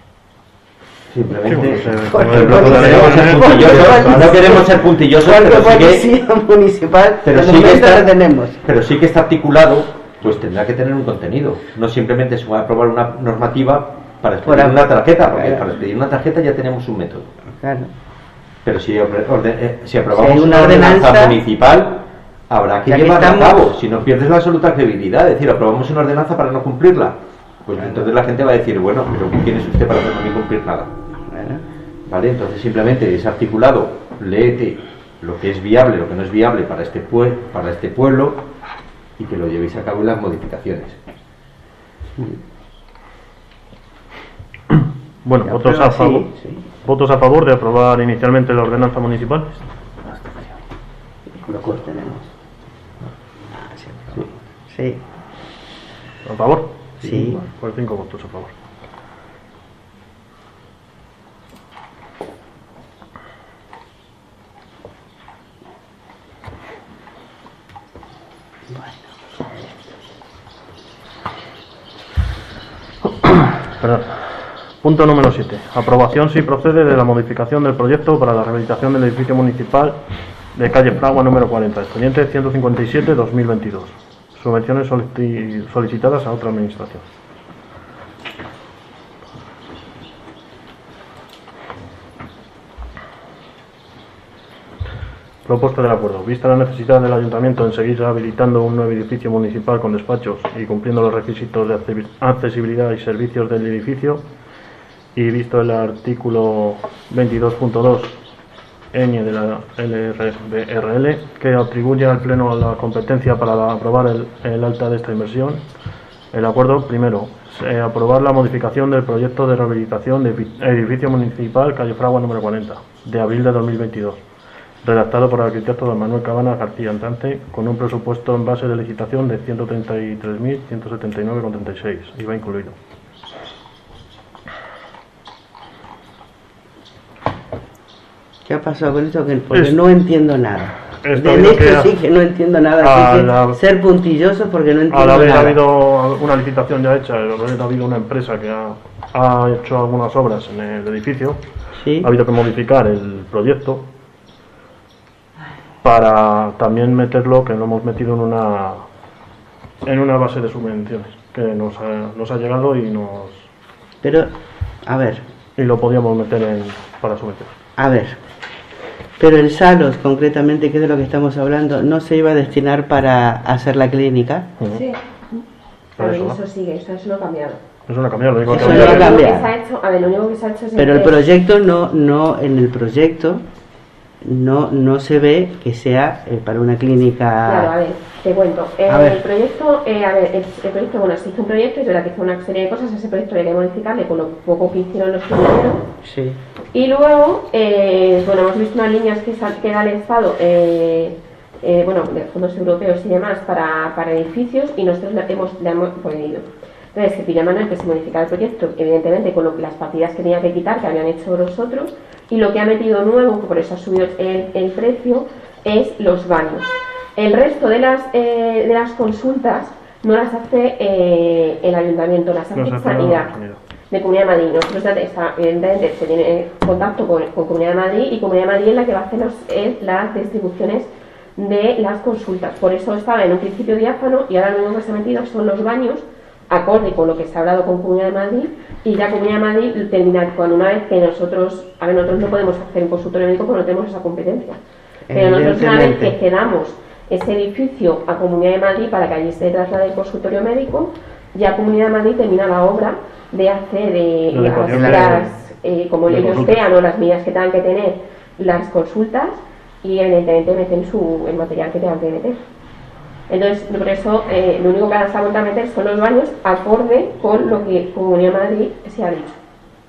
simplemente Sí, pues, Porque eh, no policía- queremos ser puntillosos, no queremos ser puntillosos, Porque pero sí que, policía municipal, pero de sí que momento está- la tenemos. pero sí que está articulado, pues tendrá que tener un contenido, no simplemente se va a aprobar una normativa para expedir Por- una tarjeta, porque claro. para expedir una tarjeta ya tenemos un método. Claro. Pero si, orde- orde- eh, si aprobamos Si hay una, una ordenanza, ordenanza municipal, habrá que ya que llevarla estamos- a cabo, si no pierdes la absoluta credibilidad. Es decir, aprobamos una ordenanza para no cumplirla, pues entonces la gente va a decir, bueno, pero ¿quién es usted para hacernos ni cumplir nada? Bueno. ¿Vale? Entonces simplemente es articulado, léete lo que es viable, lo que no es viable para este, pue para este pueblo y que lo llevéis a cabo en las modificaciones. Bueno, Ya, votos pero a sí, favor. sí. ¿Votos a favor de aprobar inicialmente la ordenanza municipal? Lo que tenemos. Ah, sí. Sí. ¿A favor? Sí. Pues cinco votos a favor. Perdón. Punto número siete. Aprobación si procede de la modificación del proyecto para la rehabilitación del edificio municipal de calle Fragua número cuarenta, expediente ciento cincuenta y siete barra dos mil veintidós. Subvenciones solici- solicitadas a otra administración. Propuesta del acuerdo. Vista la necesidad del Ayuntamiento en seguir habilitando un nuevo edificio municipal con despachos y cumpliendo los requisitos de accebi- accesibilidad y servicios del edificio, y visto el artículo veintidós punto dos ñ de la L R L, que atribuye al Pleno la competencia para aprobar el, el alta de esta inversión, el acuerdo, primero, eh, aprobar la modificación del proyecto de rehabilitación de edificio municipal calle Fragua número cuarenta, de abril de dos mil veintidós, redactado por el arquitecto don Manuel Cabana García Entrante, con un presupuesto en base de licitación de ciento treinta y tres mil ciento setenta y nueve coma treinta y seis, I V A incluido. ¿Qué ha pasado con esto? Que- Porque Es- no entiendo nada. Esto De habido esto que ha- sí que no entiendo nada. a Así que la- ser puntilloso porque no Al entiendo haber nada. habido una licitación ya hecha, al haber habido una empresa que ha, ha hecho algunas obras en el edificio, Sí. ha habido que modificar el proyecto para también meterlo, que lo hemos metido en una en una base de subvenciones que nos ha, nos ha llegado y nos Pero, a ver, y lo podíamos meter en para subvenciones. a ver. Pero el Salos, concretamente, que es de lo que estamos hablando, ¿no se iba a destinar para hacer la clínica? Ujú. Sí. Por A ver, eso, ¿no? eso sigue, eso, eso no ha cambiado. Eso no ha cambiado, lo único que Eso ha no ha cambiado es- Lo único que cambiado. se ha hecho, a ver, lo único que se ha hecho es Pero el es- proyecto no, no, en el proyecto no, no se ve que sea eh, para una clínica. Claro, a ver, te cuento. Eh, A ver. El proyecto, eh, a ver, el, el proyecto, bueno, se hizo un proyecto, es verdad que hizo una serie de cosas, ese proyecto había que modificarle con lo poco que hicieron los primeros. Sí. Y luego, eh, bueno, hemos visto unas líneas que, sal- que da el Estado, eh, eh, bueno, de fondos europeos y demás para, para edificios, y nosotros le hemos, le hemos podido. Entonces se pidió a Manuel que se modificara el proyecto, evidentemente con lo que las partidas que tenía que quitar, que habían hecho los otros, y lo que ha metido nuevo, que por eso ha subido el, el precio, es los baños. El resto de las, eh, de las consultas no las hace eh, el ayuntamiento, las hace Nos Sanidad, sanidad. de Comunidad de Madrid. Nosotros está, evidentemente se tiene contacto con, con Comunidad de Madrid, y Comunidad de Madrid es la que va a hacer los, es las distribuciones de las consultas. Por eso estaba en un principio diáfano, y ahora lo único que se ha metido son los baños, acorde con lo que se ha hablado con Comunidad de Madrid, y ya Comunidad de Madrid termina cuando una vez que nosotros, a ver, nosotros no podemos hacer un consultorio médico porque no tenemos esa competencia, pero nosotros una vez que cedamos ese edificio a Comunidad de Madrid para que allí se traslade el consultorio médico, ya Comunidad de Madrid termina la obra de hacer eh, Lo de las, coordinar las, eh, como de ellos consultas. vean, o las medidas que tengan que tener las consultas, y evidentemente meten su, el material que tengan que meter. Entonces, por eso, eh, lo único que ahora se ha vuelto a meter son los baños, acorde con lo que Comunidad de Madrid se ha dicho.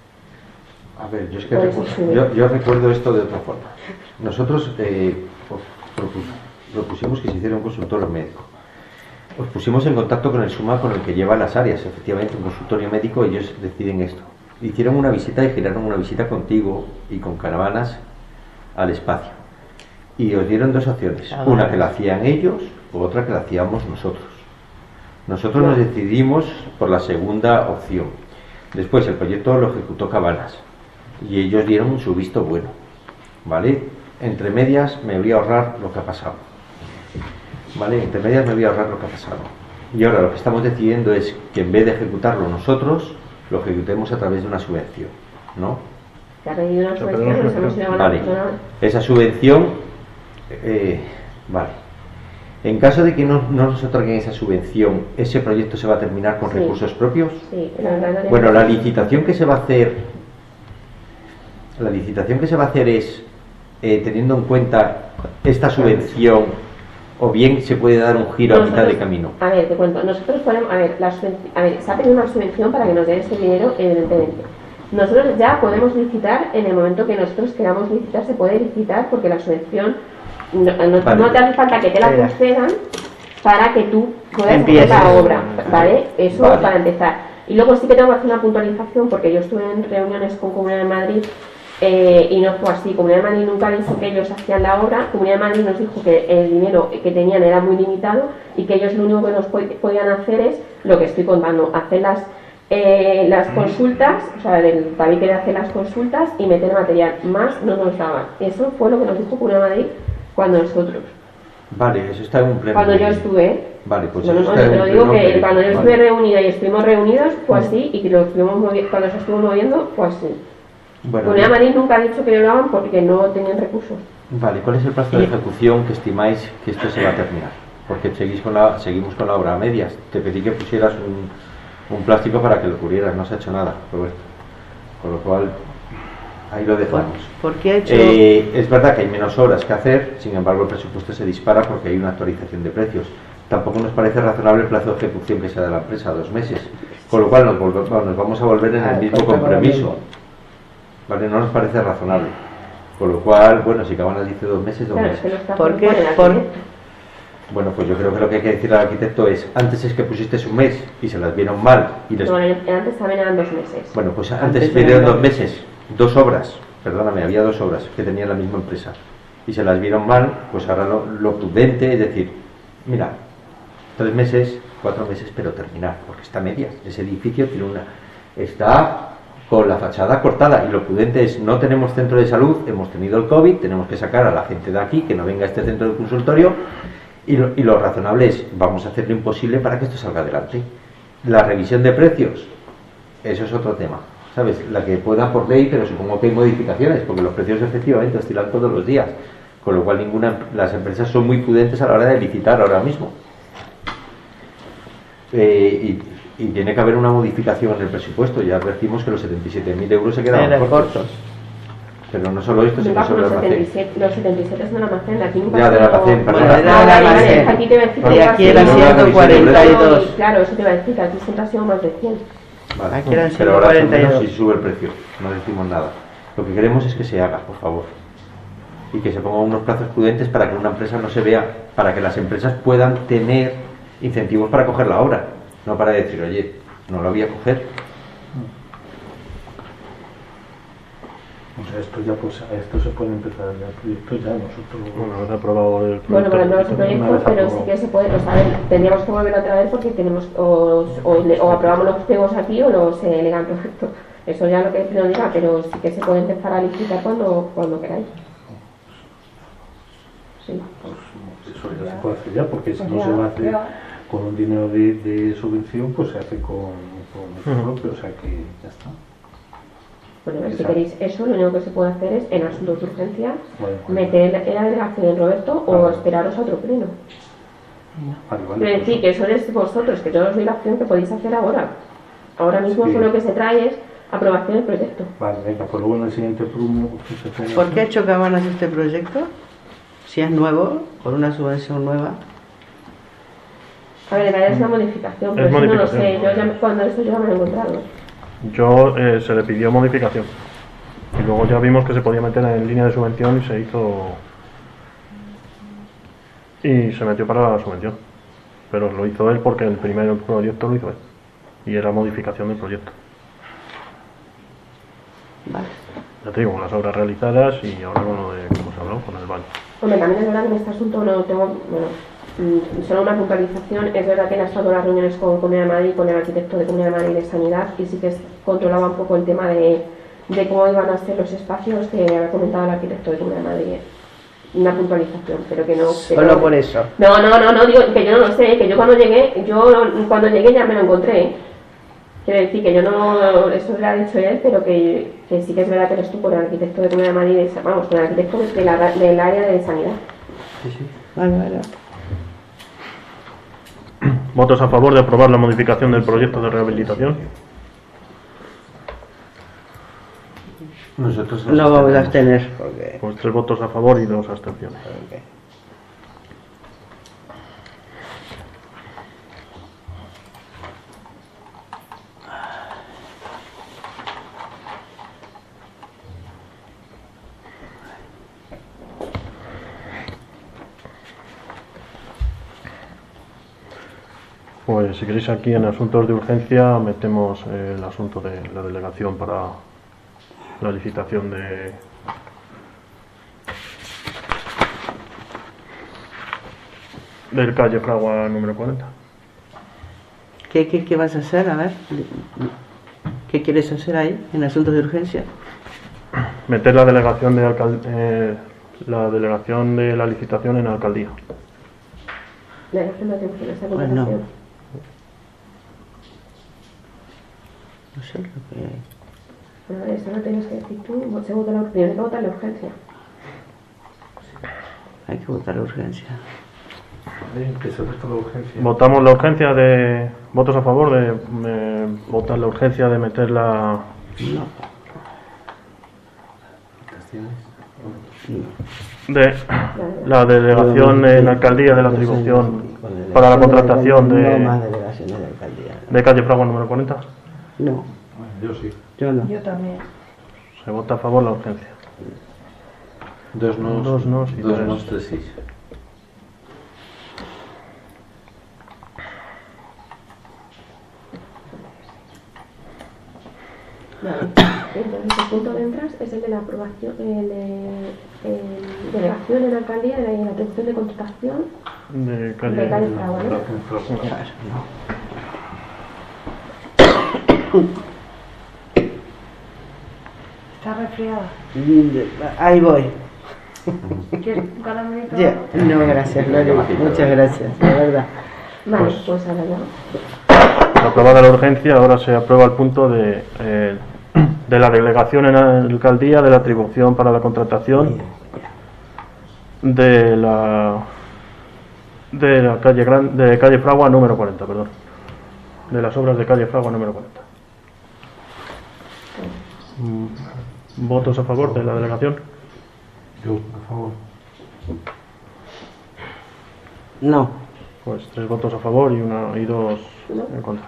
A ver, yo es que Por eso recuerdo, sube. yo, yo recuerdo esto de otra forma. Nosotros eh, propus, propusimos que se hiciera un consultorio médico. Os pusimos en contacto con el SUMA, con el que lleva las áreas, efectivamente, un consultorio médico, ellos deciden esto. Hicieron una visita y giraron una visita contigo y con caravanas al espacio. Y os dieron dos opciones, una que la hacían ellos o otra que la hacíamos nosotros. Nosotros nos decidimos por la segunda opción. Después el proyecto lo ejecutó Cabanas y ellos dieron su visto bueno, ¿vale? Entre medias me voy a ahorrar lo que ha pasado, ¿vale? Entre medias me voy a ahorrar lo que ha pasado. Y ahora lo que estamos decidiendo es que en vez de ejecutarlo nosotros, lo ejecutemos a través de una subvención, ¿no? Que ha pedido una Pero subvención, no nos es hemos ido a la Vale, persona. esa subvención, eh, vale. En caso de que no, no nos otorguen esa subvención, ¿ese proyecto se va a terminar con Sí. recursos propios? Sí, la verdad, Bueno, la licitación que se va a hacer, la licitación que se va a hacer es eh, teniendo en cuenta esta subvención, o bien se puede dar un giro a mitad de camino. A ver, te cuento. Nosotros podemos, a ver, la subvención, a ver, se ha pedido una subvención para que nos den ese dinero, evidentemente. Nosotros ya podemos licitar en el momento que nosotros queramos licitar, se puede licitar porque la subvención no, no, Vale. no te hace falta que te la Espera. concedan para que tú puedas Empieces. hacer la obra, ¿vale? Eso Vale. para empezar. Y luego sí que tengo que hacer una puntualización porque yo estuve en reuniones con Comunidad de Madrid eh, y no fue así. Comunidad de Madrid nunca dijo que ellos hacían la obra. Comunidad de Madrid nos dijo que el dinero que tenían era muy limitado y que ellos lo único que nos po- podían hacer es lo que estoy contando, hacer las Eh, las consultas, o sea, el David quería hacer las consultas y meter material, más no nos daban. Eso fue lo que nos dijo Comunidad de Madrid cuando nosotros, Vale, eso está en un pleno. cuando yo de- estuve. Vale, pues No, no, eso no, está yo en te lo un digo pleno que que- cuando yo vale. estuve reunida y estuvimos reunidos fue así, y que lo estuvimos movi- cuando se estuvo moviendo fue así. Bueno, Comunidad de Madrid nunca ha dicho que lo hagan porque no tenían recursos. vale, ¿cuál es el plazo de ejecución que estimáis que esto se va a terminar? Porque seguís con la, seguimos con la obra a medias. Te pedí que pusieras un, un plástico para que lo cubrieras, no se ha hecho nada, Roberto. Con lo cual, ahí lo ¿Por, dejamos. por qué ha hecho? Eh, es verdad que hay menos horas que hacer, sin embargo el presupuesto se dispara porque hay una actualización de precios. Tampoco nos parece razonable el plazo de ejecución que sea de la empresa, dos meses. Con lo cual nos, volve- bueno, nos vamos a volver en Ah, el mismo pues tengo lo compromiso. mismo. ¿Vale? No nos parece razonable. Con lo cual, bueno, si Cabanas dice dos meses, dos Claro, es meses. que los plazos ¿Por qué? ponen aquí, Por- ¿eh? Bueno, pues yo creo que lo que hay que decir al arquitecto es, antes es que pusiste un mes y se las vieron mal y les... No, antes también eran dos meses. Bueno, pues antes Antes pidieron eran dos dos meses, dos obras, perdóname, había dos obras que tenía la misma empresa y se las vieron mal, pues ahora lo, lo prudente es decir, mira, tres meses, cuatro meses, pero terminar, porque está a medias. Ese edificio tiene una, está con la fachada cortada y lo prudente es, no tenemos centro de salud, hemos tenido el COVID, tenemos que sacar a la gente de aquí, que no venga a este centro de consultorio. Y lo, y lo razonable es, vamos a hacer lo imposible para que esto salga adelante. La revisión de precios, eso es otro tema, ¿sabes? La que pueda por ley, pero supongo que hay modificaciones, porque los precios efectivamente oscilan todos los días, con lo cual ninguna, las empresas son muy prudentes a la hora de licitar ahora mismo. Eh, y, y tiene que haber una modificación en el presupuesto, ya decimos que los setenta y siete mil euros se quedaban Eran cortos. cortos. Pero no solo esto, sino Nunca sobre los el almacén. setenta y siete, los setenta y siete son el almacén, aquí nunca Ya, del tengo- almacén, perdón. Bueno, era Ah, el vale, vale, almacén. aquí te iba a decir que Y iba aquí a eran ser- ciento cuarenta y dos. Claro, eso te iba a decir, que aquí siempre ha sido más de cien. Vale. Aquí eran Pero ahora son ciento cuarenta y dos. menos y sube el precio, no decimos nada. Lo que queremos es que se haga, por favor, y que se pongan unos plazos prudentes para que una empresa no se vea, para que las empresas puedan tener incentivos para coger la obra, no para decir, oye, no la voy a coger. O sea, esto ya pues, esto se puede empezar ya, el proyecto ya nosotros... Bueno, haber aprobado el Bueno, proyecto. bueno, no es un proyecto, pero sí que se puede, o sea, a ver, tendríamos que volver otra vez porque tenemos, o, o, le- o aprobamos los pliegos aquí o los eh, legan proyecto. Eso ya lo que no diga, pero sí que se puede empezar a licitar cuando, cuando queráis. Sí. Pues eso ya se puede hacer ya, porque si no se va a hacer con un dinero de, de subvención, pues se hace con, con el Ujú. propio, o sea que ya está. Bueno, a ver, si Exacto. queréis eso, lo único que se puede hacer es en asuntos de urgencia Vale, vale. meter en la delegación en Roberto o Vale. esperaros a otro pleno. Vale, vale, Quiero pues decir que eso es vosotros, que yo os doy la opción que podéis hacer ahora. Ahora mismo Sí. solo lo que se trae es aprobación del proyecto. Vale, venga, pues luego en el siguiente pleno pues, se pone- ¿Por qué chocaban hacer este proyecto? Si es nuevo, por una subvención nueva. A ver, en realidad es una modificación, pero Es eso no lo sé. modificación. Yo ya, cuando esto yo ya me lo he encontrado. Yo eh, se le pidió modificación y luego ya vimos que se podía meter en línea de subvención y se hizo y se metió para la subvención, pero lo hizo él porque el primer proyecto lo hizo él y era modificación del proyecto. Vale. Ya te digo, con las obras realizadas y ahora con lo de cómo se habló con el baño. Hombre, también es verdad que en este asunto no tengo, bueno, mm, solo una puntualización. Es verdad que él ha estado en las reuniones con Comunidad de Madrid, con el arquitecto de Comunidad de Madrid de Sanidad, y sí que es- controlaba un poco el tema de, de cómo iban a ser los espacios que había comentado el arquitecto de Comunidad de Madrid. Una puntualización, pero que no... pero- Solo por eso. No, no, no, no, digo que yo no lo sé, que yo cuando llegué, yo cuando llegué ya me lo encontré. Quiero decir que yo no, eso lo ha dicho él, pero que, que sí que es verdad que eres tú con el arquitecto de Comunidad de Madrid, de- vamos, con el arquitecto de la- del área de sanidad. Vale, vale. ¿Votos a favor de aprobar la modificación del proyecto de rehabilitación? Nosotros nos No vamos a abstenemos. abstener. Porque... Pues tres votos a favor y dos abstenciones. ok. Pues si queréis aquí en asuntos de urgencia metemos eh, el asunto de la delegación para la licitación de del calle Fragua número cuarenta. ¿Qué, qué, ¿Qué vas a hacer? A ver. ¿Qué quieres hacer ahí en asuntos de urgencia? Meter la delegación de alcal- eh, la delegación de la licitación en la alcaldía. La verdad es que no tengo que esa Pues no. comunicación. No sé lo que... Bueno, a ver, eso lo tienes que decir tú, se vota la, primero hay que votar la urgencia. Hay que votar la urgencia. Vale, que se resta la urgencia. Votamos la urgencia de votos a favor de eh, votar la urgencia de meter la No. de la delegación en la alcaldía de la atribución para la contratación No más de, delegaciones de alcaldía. de calle Fragua número cuarenta. No, Bueno, yo sí. yo no. Yo también. Se vota a favor la urgencia. Dos nos, Dos nos y dos tres. nos, tres sí. Vale. Entonces el punto de entras es el de la aprobación, el de el delegación en la alcaldía de la atribución de contratación De de calle calle Fragua, ¿no? ¿Estás resfriada? Ahí voy. ¿Quieres un caramelito? Ya. No, gracias, Lori. Muchas gracias, de verdad. Vale, Pues- pues ahora ya. aprobada la urgencia, ahora se aprueba el punto de, eh, de la delegación en la alcaldía de la atribución para la contratación de la de la calle Gran, de calle Fragua número cuarenta, perdón. De las obras de calle Fragua número cuarenta. Mm, ¿Votos a favor de la delegación? Yo, por favor. No. Pues tres votos a favor y una y dos en contra.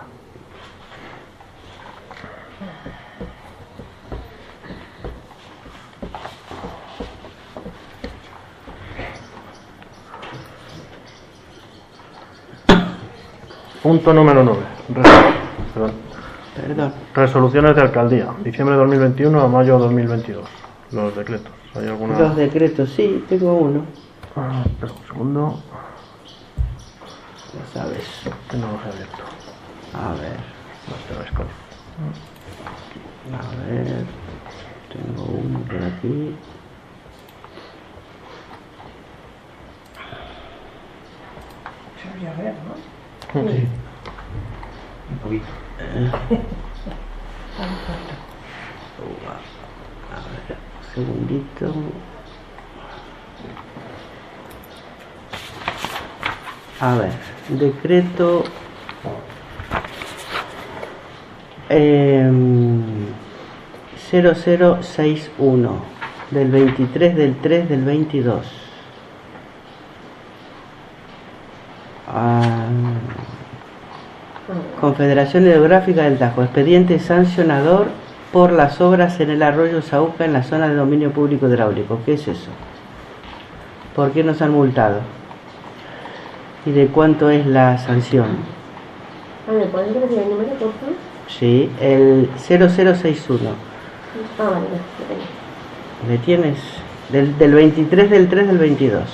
Punto número nueve. Perdón. Perdón. Resoluciones de alcaldía, diciembre de dos mil veintiuno a mayo de dos mil veintidós. Los decretos. ¿Hay alguna? Los decretos, sí, tengo uno. Ah, espera un segundo. Ya sabes. Que no los he abierto. A ver, No, este no es coño. a ver. Tengo uno por aquí. Se oye a ver, ¿no? Sí. Un poquito. A ver, un segundito. A ver, decreto eh, cero cero seis uno del veintitrés del tres del veintidós. Ah, Confederación Hidrográfica del Tajo, expediente sancionador por las obras en el arroyo Sauca en la zona de dominio público hidráulico. ¿Qué es eso? ¿Por qué nos han multado? ¿Y de cuánto es la sanción? A ver, ¿puedes decir el número, por favor? Sí, el cero cero seis uno. Ah, vale, ya, lo tengo. ¿Le tienes? Del, del veintitrés del tres del veintidós.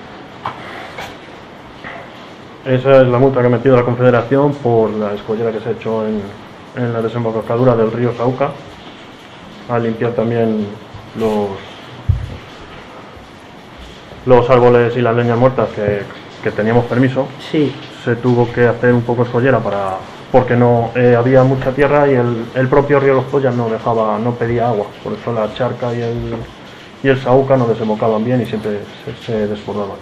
Esa es la multa que ha metido la Confederación por la escollera que se ha hecho en, en la desembocadura del río Sauca, a limpiar también los los árboles y las leñas muertas que, que teníamos permiso. Sí, Se tuvo que hacer un poco escollera para porque no eh, había mucha tierra y el, el propio río Los Pollas no dejaba, no pedía agua, por eso la charca y el y el Sauca no desembocaban bien y siempre se, se desbordaban.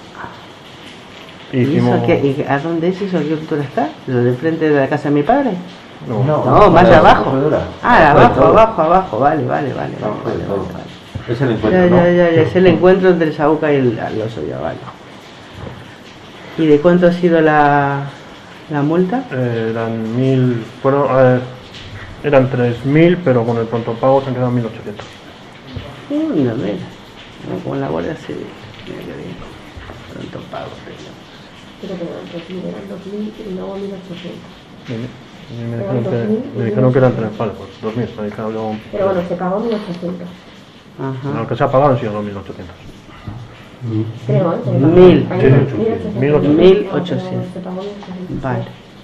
¿y Hicimos... eso qué- y ¿a dónde es eso? ¿Qué altura está? ¿Lo de frente de la casa de mi padre? No, No, más la abajo. corredora. Ah, Abajo de abajo, todo. abajo, abajo. Vale, vale, vale. vale, Abajo de vale, todo. vale, vale. Es el encuentro, Ya, ¿no? ya, ya, ya, es el encuentro entre el Sauca y el el oso ya, vale. ¿Y de cuánto ha sido la, la multa? Eh, eran mil, fueron, a ver, eran tres mil, pero con el pronto pago se han quedado mil ochocientos. Una, mira. No, con la Guardia Civil. Mira qué bien. Pronto pago, tenemos. Fíjate, eran dos mil, eran dos mil y luego mil ochocientos. Y me dijeron que, me dijeron que eran tres, vale, pues dos mil, me dijeron luego. Pero bueno, se pagó mil ochocientos. Ajá. Lo que se ha pagado han sido los mil ochocientos. Creo, ¿eh? Se pagó. Mil. Ahí, Mil mil ochocientos. ochocientos. Mil ochocientos. Mil ochocientos. Se pagó mil ochocientos. Vale.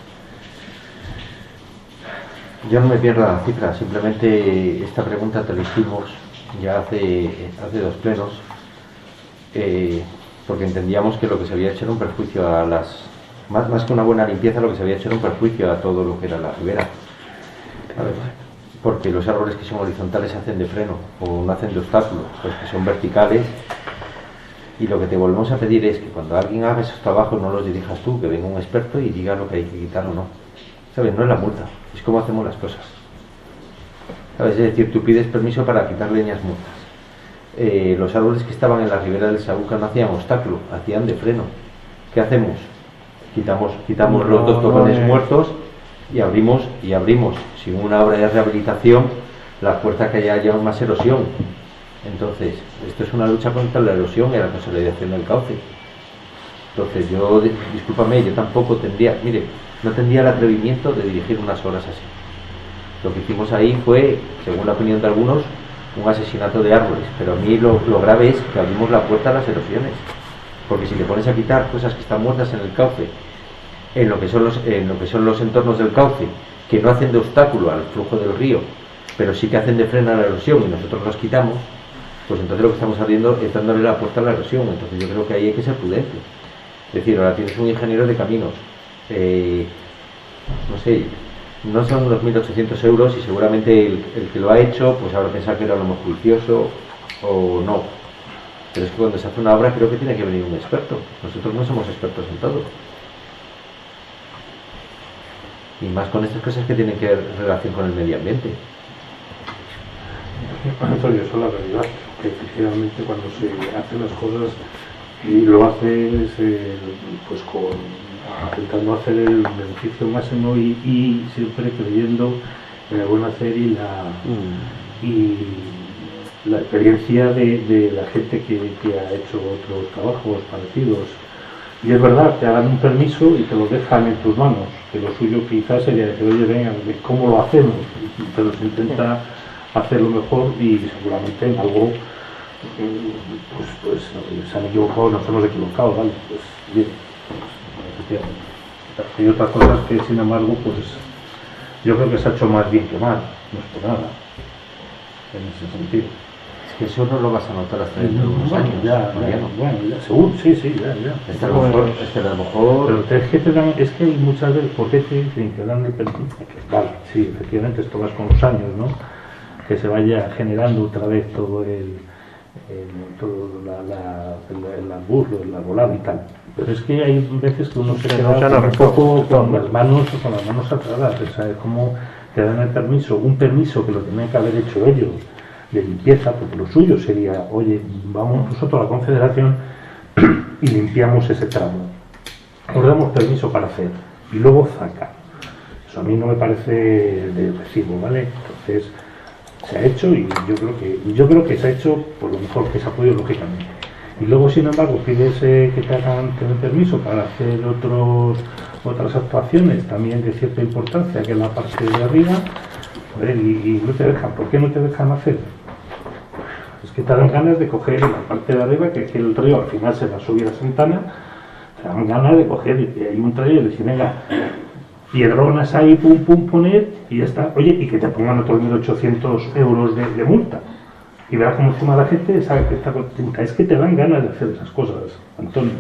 Yo no me pierdo la cifra, simplemente esta pregunta te la hicimos ya hace, hace dos plenos, eh, porque entendíamos que lo que se había hecho era un perjuicio a las, más, más que una buena limpieza, lo que se había hecho era un perjuicio a todo lo que era la ribera. A ver, porque los árboles que son horizontales hacen de freno o no hacen de obstáculo, los que son verticales. Y lo que te volvemos a pedir es que cuando alguien haga esos trabajos no los dirijas tú, que venga un experto y diga lo que hay que quitar o no. ¿Sabes? No es la multa, es cómo hacemos las cosas. ¿Sabes? Es decir, tú pides permiso para quitar leñas muertas. Eh, los árboles que estaban en la ribera del Sauca no hacían obstáculo, hacían de freno. ¿Qué hacemos? Quitamos, quitamos los dos tocones No, no, muertos y abrimos, y abrimos, sin una obra de rehabilitación, la puerta que haya, haya más erosión. Entonces, esto es una lucha contra la erosión y la consolidación del cauce. Entonces, yo, di- discúlpame, yo tampoco tendría, mire, no tendría el atrevimiento de dirigir unas obras así. Lo que hicimos ahí fue, según la opinión de algunos, un asesinato de árboles, pero a mí lo, lo grave es que abrimos la puerta a las erosiones. Porque si le pones a quitar cosas que están muertas en el cauce, en lo que son los, en lo que son los entornos del cauce, que no hacen de obstáculo al flujo del río, pero sí que hacen de freno a la erosión y nosotros los quitamos, pues entonces lo que estamos haciendo es dándole la puerta a la erosión. Entonces yo creo que ahí hay que ser prudente. Es decir, ahora tienes un ingeniero de caminos, eh, no sé, no son unos mil ochocientos euros y seguramente el, el que lo ha hecho pues habrá pensado que era lo más juicioso o no. Pero es que cuando se hace una obra creo que tiene que venir un experto. Nosotros no somos expertos en todo. Y más con estas cosas que tienen que ver relación con el medio ambiente. Antonio, eso es la realidad, que efectivamente cuando se hacen las cosas y lo haces eh, pues con intentando hacer el beneficio máximo y, y siempre creyendo en el buen hacer y la Mm. y la experiencia de, de la gente que, que ha hecho otros trabajos parecidos y es verdad, te hagan un permiso y te lo dejan en tus manos, que lo suyo quizás sería decir, oye, venga, ¿cómo lo hacemos? Pero se intenta hacerlo mejor y seguramente en algo pues, pues se han equivocado, nos hemos equivocado, ¿vale? Pues bien, pues, hay otras cosas que sin embargo pues yo creo que se ha hecho más bien que mal, no es por nada, en ese sentido. Es que eso no lo vas a notar hasta dentro de unos bueno, años. Ya, Mariano. ya, bueno, ya, seguro, sí, sí, ya, ya. Este a lo mejor, este a lo mejor... Pero es que, te dan, es que hay muchas veces, ¿por qué te dicen que dan el permiso? Vale, sí, efectivamente, esto vas con los años, ¿no? Que se vaya generando otra vez todo el, el todo la, la, el, el albur, el arbolado y tal. Pero es que hay veces que uno se Sí, queda no, un poco no, con no. las manos con las manos atadas, o sea, es como te dan el permiso, un permiso que lo tenían que haber hecho ellos de limpieza, porque lo suyo sería, oye, vamos nosotros a la Confederación y limpiamos ese tramo. Os damos permiso para hacer y luego zaca. Eso a mí no me parece de recibo, ¿vale? Entonces se ha hecho y yo creo que yo creo que se ha hecho por lo mejor que se ha podido lógicamente. Y luego, sin embargo, pides eh, que te hagan tener permiso para hacer otros otras actuaciones también de cierta importancia, que es la parte de arriba, joder, y, y no te dejan. ¿Por qué no te dejan hacer? Es que te dan ganas de coger la parte de arriba, que, que el río al final se va a subir a Santana, te dan ganas de coger y hay un trayecto y decir, venga, piedronas ahí, pum, pum, poner y ya está. Oye, y que te pongan otros mil ochocientos euros de, de multa. Y verás cómo encima la gente sabe que está contenta. Es que te dan ganas de hacer esas cosas, Antonio.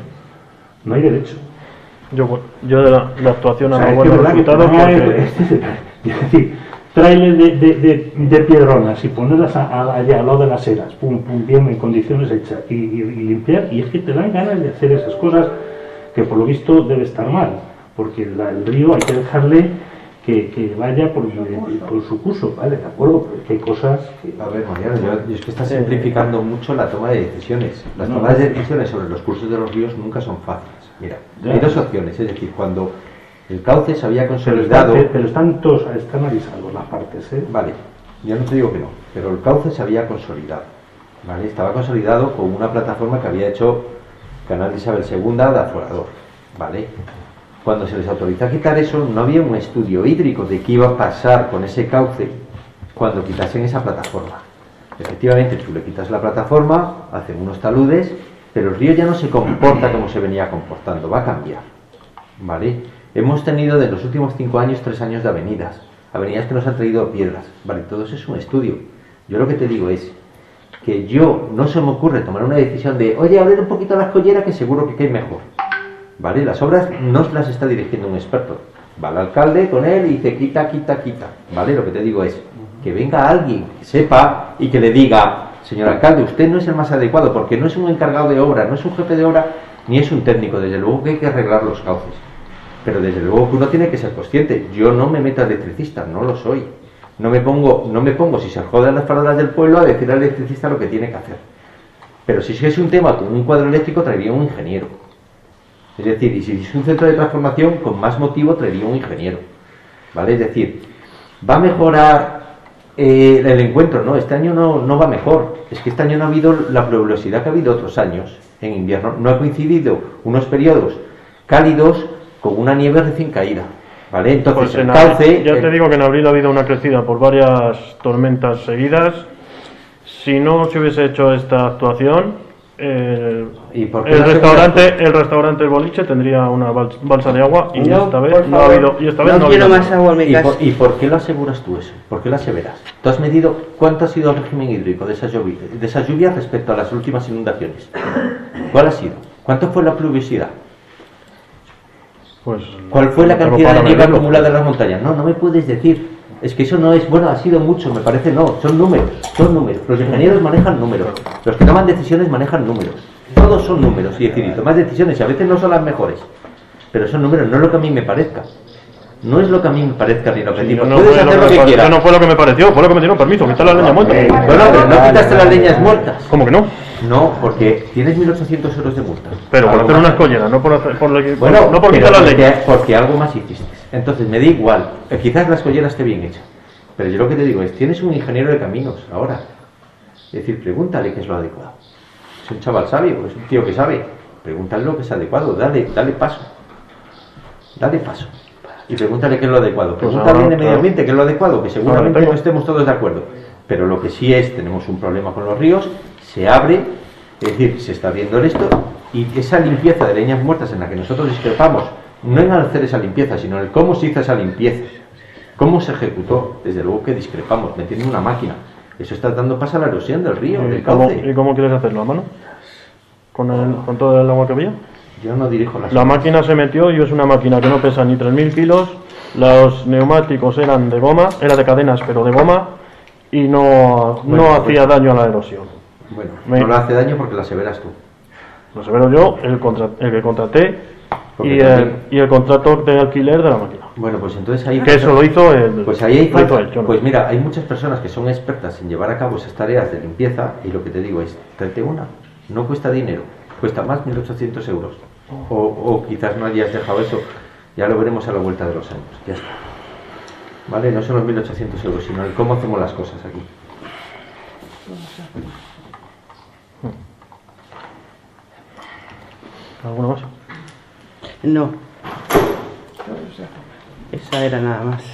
No hay derecho. Yo, yo de la, la actuación O a sea, la es buena que he verdad que disfrutado no hay- porque... es decir, tráiler de, de, de, de piedronas y ponerlas a- a- allá al lado de las eras, pum, pum, bien, en condiciones hechas, y, y, y limpiar, y es que te dan ganas de hacer esas cosas que por lo visto debe estar mal, porque la- el río hay que dejarle que, que vaya por, por su curso, ¿vale? De acuerdo, pero es que hay cosas que... A ver, Mariano, yo, yo es que está simplificando mucho la toma de decisiones. Las No. tomas de decisiones sobre los cursos de los ríos nunca son fáciles. Mira, Ya. hay dos opciones, es decir, cuando el cauce se había Pero, consolidado... están, pero están todos, están avisados las partes, ¿eh? Vale, yo no te digo que no, pero el cauce se había consolidado, ¿vale? Estaba consolidado con una plataforma que había hecho Canal Isabel segunda de aforador, ¿vale? Cuando se les autorizó a quitar eso, no había un estudio hídrico de qué iba a pasar con ese cauce cuando quitasen esa plataforma. Efectivamente, tú le quitas la plataforma, hacen unos taludes, pero el río ya no se comporta como se venía comportando, va a cambiar, ¿vale? Hemos tenido de los últimos cinco años tres años de avenidas, avenidas que nos han traído piedras, ¿vale? Todo eso es un estudio. Yo lo que te digo es que yo no se me ocurre tomar una decisión de, oye, abrir un poquito la escollera que seguro que cae mejor, ¿vale? Las obras no las está dirigiendo un experto, va el alcalde con él y dice, quita, quita, quita, ¿vale? Lo que te digo es que venga alguien que sepa y que le diga, señor alcalde, usted no es el más adecuado porque no es un encargado de obra, no es un jefe de obra, ni es un técnico, desde luego que hay que arreglar los cauces. Pero desde luego que uno tiene que ser consciente. Yo no me meto a electricista, no lo soy. No me pongo, no me pongo si se jodan las farolas del pueblo, a decir al electricista lo que tiene que hacer. Pero si es un tema con un cuadro eléctrico, traería un ingeniero. Es decir, y si es un centro de transformación, con más motivo traería un ingeniero. ¿Vale? Es decir, ¿va a mejorar eh, el encuentro? No, este año no, no va mejor. Es que este año no ha habido la pluviosidad que ha habido otros años en invierno. No ha coincidido unos periodos cálidos con una nieve recién caída, ¿vale? Entonces Pues el en abril- cauce... ya el- te digo que en abril ha habido una crecida por varias tormentas seguidas. Si no se hubiese hecho esta actuación, eh, ¿Y por qué el la segunda- restaurante, el restaurante El Boliche tendría una bal- balsa de agua y No, esta vez por no ha favor, habido. Y esta vez no no ha quiero habido. más agua en mi ¿Y casa. por, ¿Y por qué lo aseguras tú eso? ¿Por qué lo aseveras? ¿Tú has medido cuánto ha sido el régimen hídrico de esas lluvias, de esas lluvias respecto a las últimas inundaciones? ¿Cuál ha sido? ¿Cuánto fue la pluviosidad? Pues, ¿Cuál fue la no tengo cantidad de para nieve medirlo. acumulada en las montañas? No, no me puedes decir. Es que eso no es, bueno, ha sido mucho, me parece, no, son números, son números. Los ingenieros manejan números, los que toman decisiones manejan números. Todos son números, y decir, y tomas decisiones, y a veces no son las mejores, pero son números, no es lo que a mí me parezca. No es lo que a mí me parezca ni lo que a ti. No, Puedes fue lo hacer que lo me que pareció, quieras. no fue lo que me pareció, fue lo que me dieron permiso, quitar la leña muerta. Bueno, pero no quitaste las leñas muertas. ¿Cómo que no? No, porque tienes mil ochocientos euros de multa. Pero por Algo hacer más. una escollera, no por, hacer, por, le- Bueno, no por pero quitar la porque, leña. porque algo más hiciste. Entonces me da igual. Eh, Quizás la escollera esté bien hecha. Pero yo lo que te digo es, tienes un ingeniero de caminos ahora. Es decir, pregúntale qué es lo adecuado. Es un chaval sabio, es un tío que sabe. Pregúntale lo que es adecuado, dale, dale paso. Dale paso. Y pregúntale qué es lo adecuado. Pregúntale bien de medio ambiente qué es lo adecuado, que seguramente no estemos todos de acuerdo. Pero lo que sí es, tenemos un problema con los ríos, se abre, es decir, se está viendo esto, y esa limpieza de leñas muertas en la que nosotros discrepamos, no en hacer esa limpieza, sino en el cómo se hizo esa limpieza, cómo se ejecutó, desde luego que discrepamos, metiendo una máquina. Eso está dando paso a la erosión del río, del cauce. ¿Y cómo quieres hacerlo? ¿A mano? ¿Con, el, con todo el agua que había? Yo no dirijo las... La máquina se metió y es una máquina que no pesa ni tres mil kilos, los neumáticos eran de goma, era de cadenas pero de goma, y no, bueno, no hacía pues, daño a la erosión. Bueno, Me... no le hace daño porque la aseveras tú. Lo asevero yo, el, contra, el que contraté y el, y el contrato de alquiler de la máquina. Bueno, pues entonces ahí... Que eso lo hizo el... Pues ahí hay falta. Él, no. Pues mira, hay muchas personas que son expertas en llevar a cabo esas tareas de limpieza, y lo que te digo es, tráete una. No cuesta dinero, cuesta más mil ochocientos euros. O, o quizás no hayas dejado eso, ya lo veremos a la vuelta de los años. Ya está. ¿Vale? No son los mil ochocientos euros, sino el cómo hacemos las cosas aquí. ¿Alguna más? No. Esa era nada más.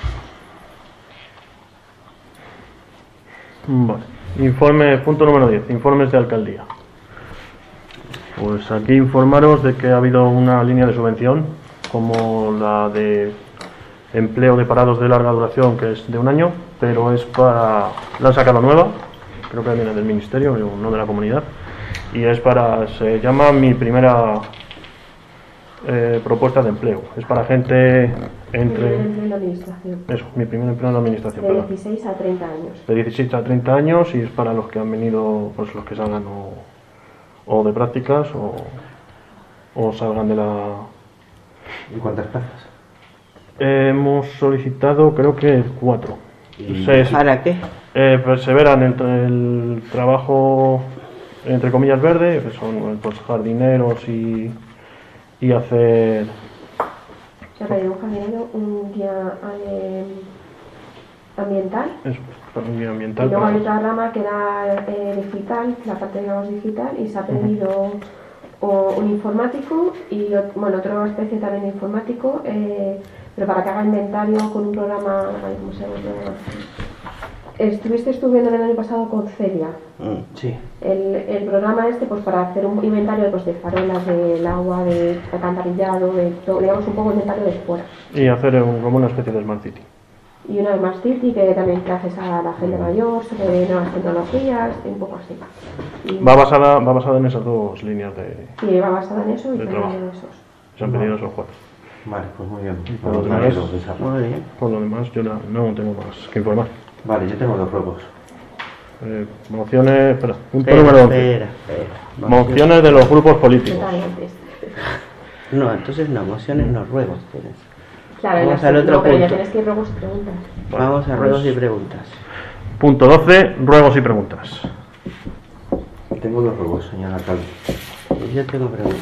Vale. Informe, punto número diez, informes de alcaldía. Pues aquí informaros de que ha habido una línea de subvención, como la de empleo de parados de larga duración, que es de un año, pero es para... la han sacado nueva, creo que viene del ministerio, no de la comunidad, y es para... se llama Mi Primera eh, Propuesta de Empleo. Es para gente entre... En la administración. Eso, Mi Primer Empleo en la administración. De dieciséis a treinta años. De dieciséis a treinta años, y es para los que han venido, pues los que salgan o... o de prácticas o, o salgan de la... ¿Y cuántas plazas? Eh, hemos solicitado creo que cuatro. ¿Y Se, para qué? Eh, perseveran entre el trabajo entre comillas verde, que son pues jardineros y, y hacer... Ya pedí un jardinero, un guía eh, ambiental. Eso, un guía ambiental. Y luego para... hay otra rama que era eh, digital, la parte digamos digital, y se ha pedido uh-huh. o, un informático y bueno, otra especie también de informático, eh, pero para que haga inventario con un programa, ¿cómo se llama el programa? Estuviste estudiando el año pasado con Celia. Mm, sí. El, el programa este, pues para hacer un inventario pues, de farolas, del agua, de alcantarillado, de todo, digamos un poco inventario de fuera. Y hacer un, como una especie de Smart City. Y una Smart City que también clases a la gente mayor sobre nuevas tecnologías, un poco así. Y va basada, va basada en esas dos líneas de... Sí, va basada en eso y de también trabajo. en esos. Se han pedido esos cuatro. Vale, pues muy bien. Y por, lo demás, muy bien. por lo demás yo no, no tengo más que informar. Vale, yo tengo dos ruegos. Eh, mociones, espera, punto Espera, número once. espera, espera. Mociones de los grupos políticos. No, entonces no, mociones no, ruegos tienes. Claro, Vamos ya al sí, otro no, pero ya punto. tienes que ir ruegos y preguntas. Vamos a ruegos y preguntas. Punto doce, ruegos y preguntas. Tengo dos ruegos, señor alcalde. Yo tengo preguntas.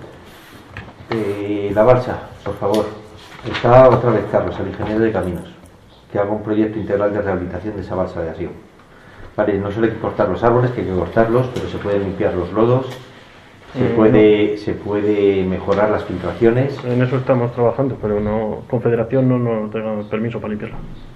Eh, la balsa, por favor. Está otra vez Carlos, el ingeniero de caminos, que haga un proyecto integral de rehabilitación de esa balsa de Asío. Vale, no solo hay que cortar los árboles, que hay que cortarlos, pero se pueden limpiar los lodos, se, Eh, puede, se puede mejorar las filtraciones. En eso estamos trabajando, pero no, Confederación no nos da permiso para limpiarla.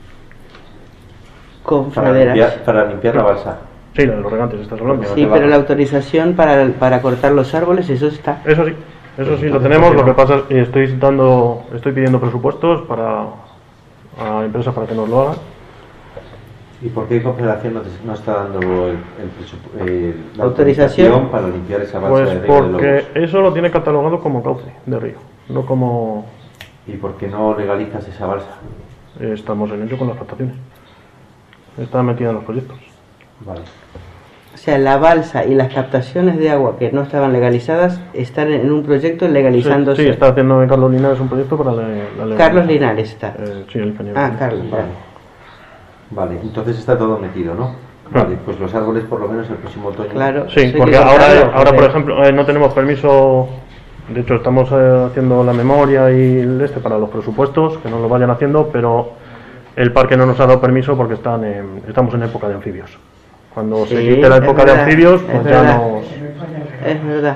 Para limpiar, para limpiar la balsa. Sí, la de los regantes, estás hablando. Sí, pero la autorización para, para cortar los árboles, eso está. Eso sí, eso sí lo tenemos. Lo que pasa es que estoy dando, estoy pidiendo presupuestos para a empresas para que nos lo hagan. ¿Y por qué Confederación no, te, no está dando el, el presupu- eh, la ¿Autorización? autorización para limpiar esa balsa Pues de Río de porque Lobos? eso lo tiene catalogado como cauce de río, no como... ¿Y por qué no legalizas esa balsa? eh, estamos en ello con las captaciones. Está metida en los proyectos. Vale. O sea, la balsa y las captaciones de agua que no estaban legalizadas están en un proyecto legalizándose. Sí, sí, está haciendo Carlos Linares un proyecto para la, la legalización. Carlos Linares está. Eh, sí, el ingeniero. Ah, Carlos. Vale. Vale, entonces está todo metido, ¿no? Vale, pues los árboles por lo menos el próximo otoño. Claro. Sí, Eso hay porque que ahora, cortarlo, ahora por porque- ejemplo, eh, no tenemos permiso. De hecho, estamos eh, haciendo la memoria y el este para los presupuestos, que nos lo vayan haciendo, pero el parque no nos ha dado permiso porque están en- estamos en época de anfibios. Cuando se Sí, quite la es época verdad, de anfibios, es pues ya verdad. nos... Es verdad.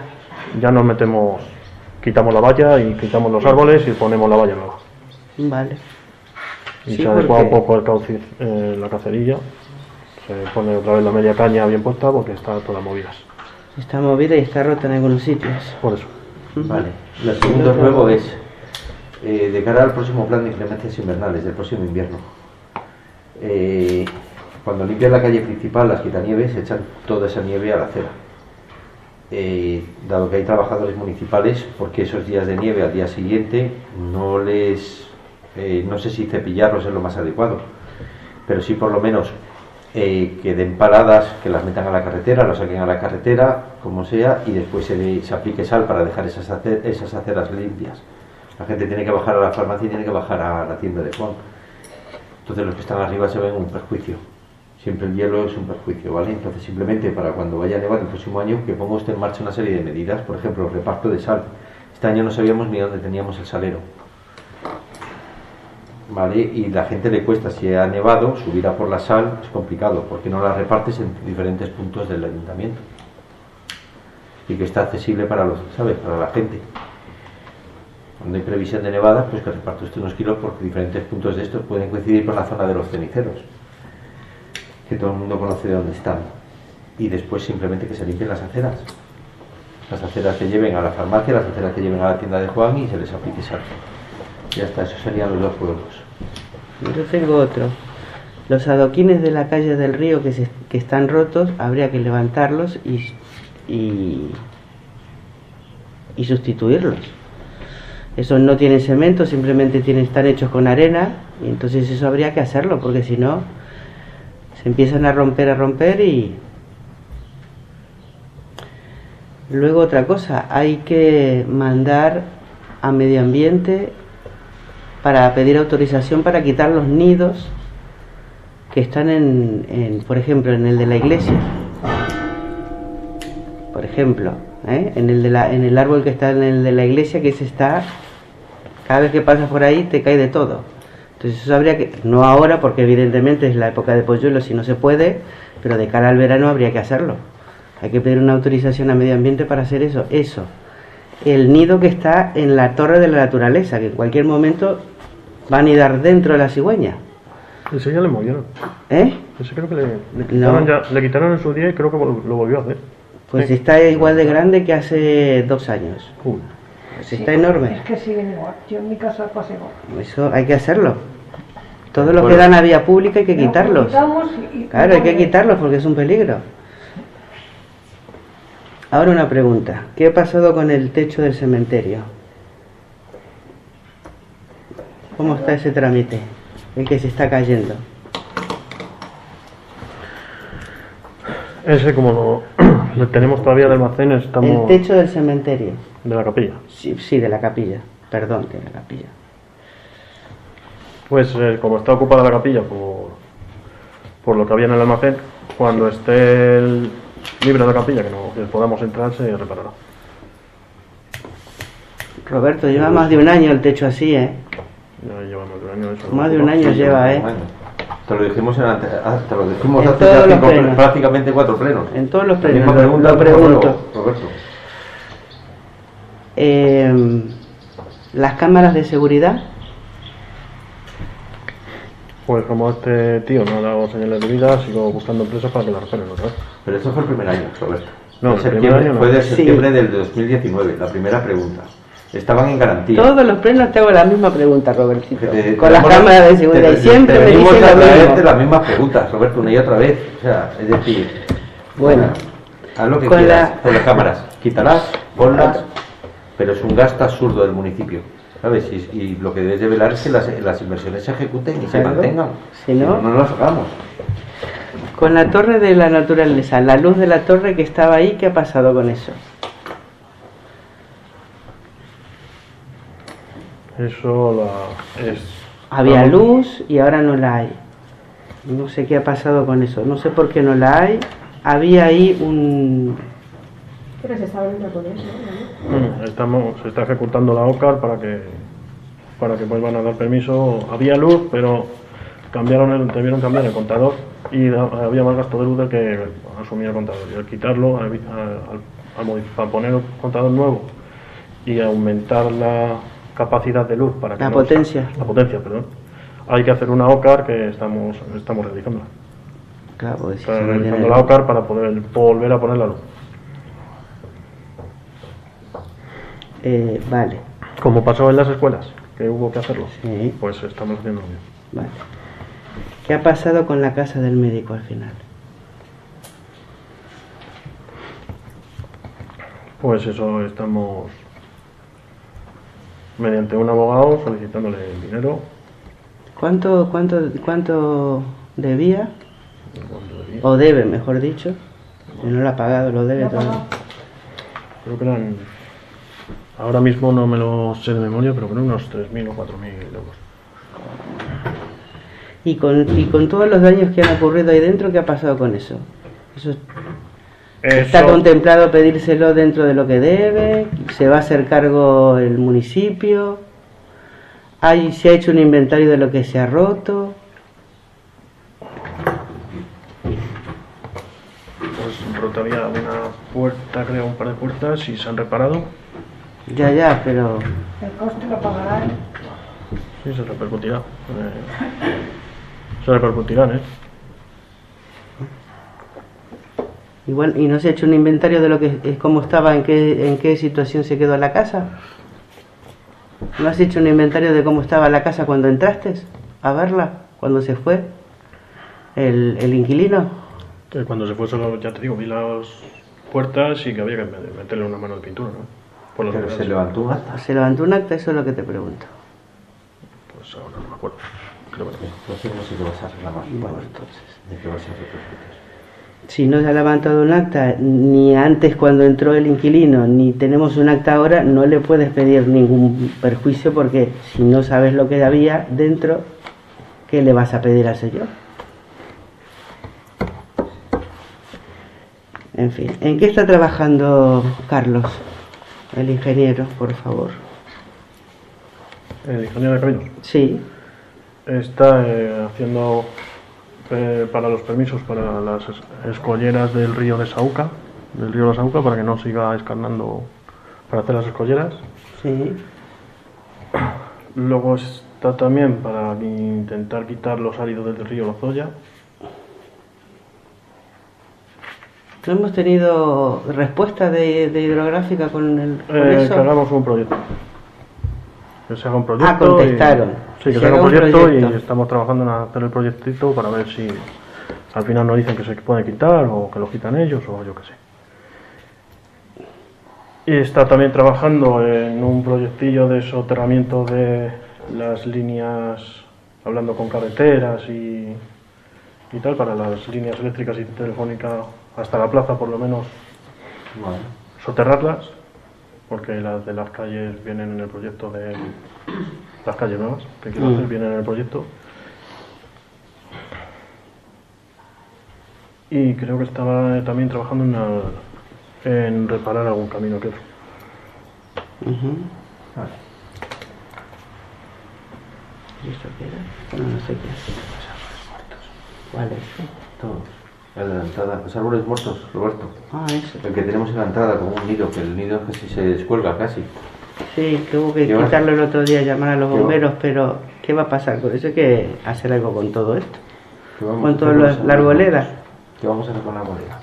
ya nos metemos, quitamos la valla y quitamos los árboles y ponemos la valla nueva. Vale. Y Sí, se adecua porque- un poco el cauce, eh, la cacerilla, se pone otra vez la media caña bien puesta porque está toda movida. Está movida y está rota en algunos sitios. Por eso. Vale. El segundo ruego es, eh, de cara al próximo plan de inclemencias invernales del próximo invierno, eh, cuando limpian la calle principal, las quitanieves, echan toda esa nieve a la acera. Eh, dado que hay trabajadores municipales, porque esos días de nieve al día siguiente no les, eh, no sé si cepillarlos es lo más adecuado, pero sí por lo menos eh, que den paradas, que las metan a la carretera, lo saquen a la carretera, como sea, y después se, de- se aplique sal para dejar esas, ace- esas aceras limpias. La gente tiene que bajar a la farmacia y tiene que bajar a la tienda de Juan. Entonces los que están arriba se ven un perjuicio. Siempre el hielo es un perjuicio, ¿vale? Entonces simplemente para cuando vaya a nevar el próximo año, que ponga usted en marcha una serie de medidas, por ejemplo, el reparto de sal. Este año no sabíamos ni dónde teníamos el salero, ¿vale? Y la gente le cuesta, si ha nevado, subir a por la sal es complicado, porque no la repartes en diferentes puntos del ayuntamiento. Y que está accesible para los, ¿sabes? Para la gente. Cuando hay previsión de nevada, pues que reparte usted unos kilos porque diferentes puntos de estos pueden coincidir con la zona de los ceniceros, que todo el mundo conoce de dónde están. Y después simplemente que se limpien las aceras. Las aceras que lleven a la farmacia, las aceras que lleven a la tienda de Juan y se les aplique sal. Ya está, esos serían los dos juegos. Yo tengo otro. Los adoquines de la calle del río que, se- que están rotos, habría que levantarlos y, y, y sustituirlos. Esos no tienen cemento, simplemente tienen, están hechos con arena, y entonces eso habría que hacerlo, porque si no, se empiezan a romper, a romper y... Luego otra cosa, hay que mandar a medio ambiente para pedir autorización para quitar los nidos que están en, en, por ejemplo, en el de la iglesia. Por ejemplo, ¿eh? en, el de la, en el árbol que está en el de la iglesia, que se está, cada vez que pasas por ahí te cae de todo. Entonces eso habría que, no ahora porque evidentemente es la época de polluelos y no se puede, pero de cara al verano habría que hacerlo. Hay que pedir una autorización a medio ambiente para hacer eso. Eso. El nido que está en la torre de la naturaleza, que en cualquier momento va a nidar dentro de la cigüeña. Ese ya le movieron. ¿Eh? Ese creo que le, le quitaron, No. ya, le quitaron en su día y creo que vol- lo volvió a hacer. Pues Sí. está igual de grande que hace dos años. Uy. Pues está enorme. Es que siguen igual. Yo en mi casa pasa igual. Eso hay que hacerlo. Todos los Bueno. que dan a vía pública hay que Lo quitarlos. quitamos y- y- Claro, hay que quitarlos porque es un peligro. Ahora una pregunta. ¿Qué ha pasado con el techo del cementerio? ¿Cómo está ese trámite? El que se está cayendo. Ese como lo, lo tenemos todavía de almacén, El estamos techo del cementerio. de la capilla. Sí, sí, de la capilla. Perdón, de la capilla. Pues eh, como está ocupada la capilla por, por lo que había en el almacén, cuando esté el- libre la capilla, que, no, que podamos entrar, se reparará. Roberto, lleva más de un año el techo así, ¿eh? Ya lleva más de un año eso. Más de un año lleva, ¿eh? Bueno, te lo dijimos, en ante- ah, te lo dijimos En hace todos ya los cinco ple- plenos. prácticamente cuatro plenos. En todos los La plenos misma lo- pregunta, lo por favor, pregunto. Roberto. Eh, las cámaras de seguridad, Pues como este tío no ha dado señales de vida, sigo buscando empresas para que la reparen otra vez. Pero eso fue el primer año, Roberto. No, En el primer septiembre, año no. fue de Sí. septiembre del dos mil diecinueve, la primera pregunta. Estaban en garantía. todos los plenos te hago la misma pregunta, Robertito. Que te- Con las tenemos- cámaras de seguridad. te- Y siempre te me venimos dicen a lo traerte mismo. las mismas preguntas, Roberto, una y otra vez. O sea, es decir, Bueno, haz lo que con quieras la- con las cámaras. Quítalas, ponlas, pero es un gasto absurdo del municipio. ¿Sabes? Y, y lo que debes de velar es que las, las inversiones se ejecuten y se Claro. mantengan. Si no- no las hagamos. con la torre de la naturaleza, la luz de la torre que estaba ahí, ¿qué ha pasado con eso? Eso la, es... Había vamos, luz y ahora no la hay. No sé qué ha pasado con eso. No sé por qué no la hay. Había ahí un... Pero se está volviendo a poner, ¿no? mm, Estamos, se está ejecutando la OCAR para que para que vuelvan a dar permiso. Había luz, pero cambiaron el, debieron cambiar el contador y da- había más gasto de luz del que asumía el contador. Y al quitarlo, al, al- a, a poner un contador nuevo y aumentar la capacidad de luz para que la no potencia. Sea, la potencia, perdón. Hay que hacer una O C A R que estamos, estamos realizando. Claro, pues si Estamos se realizando mantiene- la O C A R para poder volver a poner la luz. Eh, vale, Como pasó en las escuelas, que hubo que hacerlo, sí, pues estamos haciendo lo mismo. vale. ¿Qué ha pasado con la casa del médico al final? Pues eso, estamos mediante un abogado solicitándole el dinero. ¿Cuánto, cuánto, cuánto debía? cuando debía. O debe, mejor dicho. Si no lo ha pagado, lo debe todo. Creo que eran, ahora mismo no me lo sé de memoria, pero creo unos tres mil o cuatro mil euros. Y con, y con todos los daños que han ocurrido ahí dentro, ¿qué ha pasado con eso? Eso está Eso, contemplado pedírselo dentro de lo que debe, se va a hacer cargo el municipio, hay, se ha hecho un inventario de lo que se ha roto. pues roto había una puerta, creo, un par de puertas y se han reparado. Ya, ya, pero El coste lo pagarán. Sí, se repercutirá. Eh, se repercutirán, ¿eh? igual, ¿y no se ha hecho un inventario de lo que es cómo estaba, en qué, en qué situación se quedó la casa? ¿No has hecho un inventario de cómo estaba la casa cuando entraste a verla, cuando se fue el, el inquilino? Que cuando se fue solo, ya te digo, vi las puertas y que había que meterle una mano de pintura, ¿no? Por las Pero humedades. se levantó un acta. ¿Se levantó un acta? Eso es lo que te pregunto. Pues ahora no me acuerdo. Creo que no. Entonces no sé qué vas a reclamar. Bueno, entonces, ¿De qué vas a repercutir? si no se ha levantado un acta, ni antes cuando entró el inquilino, ni tenemos un acta ahora, no le puedes pedir ningún perjuicio porque si no sabes lo que había dentro, ¿qué le vas a pedir al señor? En fin, ¿en qué está trabajando Carlos, el ingeniero, por favor? El ingeniero de caminos Sí, está eh, haciendo eh, para los permisos para las es- escolleras del río de Sauca, del río de Sauca, para que no siga escarnando para hacer las escolleras. sí. Luego está también para intentar quitar los áridos del río Lozoya. ¿No hemos tenido respuesta de, de hidrográfica con, el, con Eh, eso? que hagamos un proyecto. Que se haga un proyecto. Ah, contestaron. Y, sí, que Se se haga haga un un proyecto, proyecto. y estamos trabajando en hacer el proyectito para ver si al final nos dicen que se puede quitar o que lo quitan ellos o yo qué sé. Y está también trabajando en un proyectillo de soterramiento de las líneas, hablando con carreteras y, y tal, para las líneas eléctricas y telefónicas hasta la plaza por lo menos, Vale. soterrarlas, porque las de las calles vienen en el proyecto de las calles nuevas que quiero Mm. hacer, vienen en el proyecto. Y creo que estaba eh, también trabajando en, una- en reparar algún camino que otro. Ujú. Vale. ¿Y esto qué era? No, no sé qué es. ¿Cuál es? Todos. El de la entrada. Los árboles muertos, Roberto. Ah, eso. El que tenemos en la entrada como un nido, que el nido casi se descuelga casi. Sí, que hubo que ¿Qué va? quitarlo el otro día, llamar a los ¿Qué va? bomberos, pero ¿qué va a pasar con eso? Hay que hacer algo con todo esto. ¿Qué vamos Con a toda hacer la, los la árboles arboleda. muertos? ¿Qué vamos a hacer con la arboleda?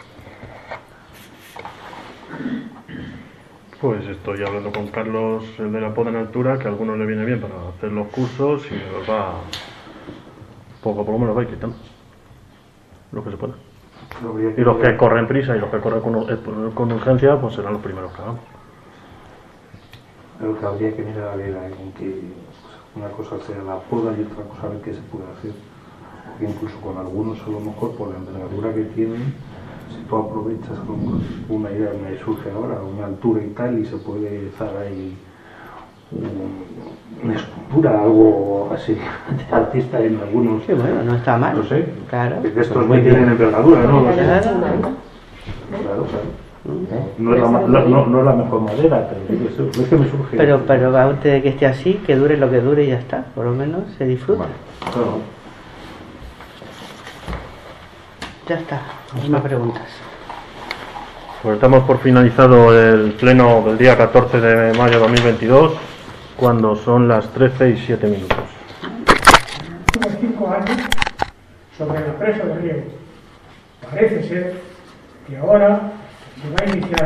Pues estoy hablando con Carlos, el de la poda en altura, que a algunos le viene bien para hacer los cursos y me los va, poco a poco me los va a ir quitando, lo que se pueda. Y los que corren prisa y los que corren con, ur- con urgencia, pues serán los primeros que hagamos. Creo que habría que mirar a ver en que una cosa sea la poda y otra cosa a ver qué se puede hacer. Porque incluso con algunos, a lo mejor por la envergadura que tienen, si tú aprovechas como una idea que me surge ahora, una altura y tal, y se puede hacer ahí un- una escultura, algo así, de artista en algunos. Sí, bueno, no está mal. No sé. Claro. De estos que tienen envergadura, ¿no? Mira, Claro. es una, ¿no? Claro, claro. ¿Eh? No es, la, ma- no, no- no es la mejor madera, pero digo, eso, es que me surge. Pero, pero antes de que esté así, que dure lo que dure y ya está. Por lo menos se disfruta. Vale. Claro. Ya está. No más preguntas. Pues damos por finalizado el pleno del día catorce de mayo de dos mil veintidós, cuando son las trece y siete minutos. Hace cinco años sobre la presa de riego. Parece ser que ahora se va a iniciar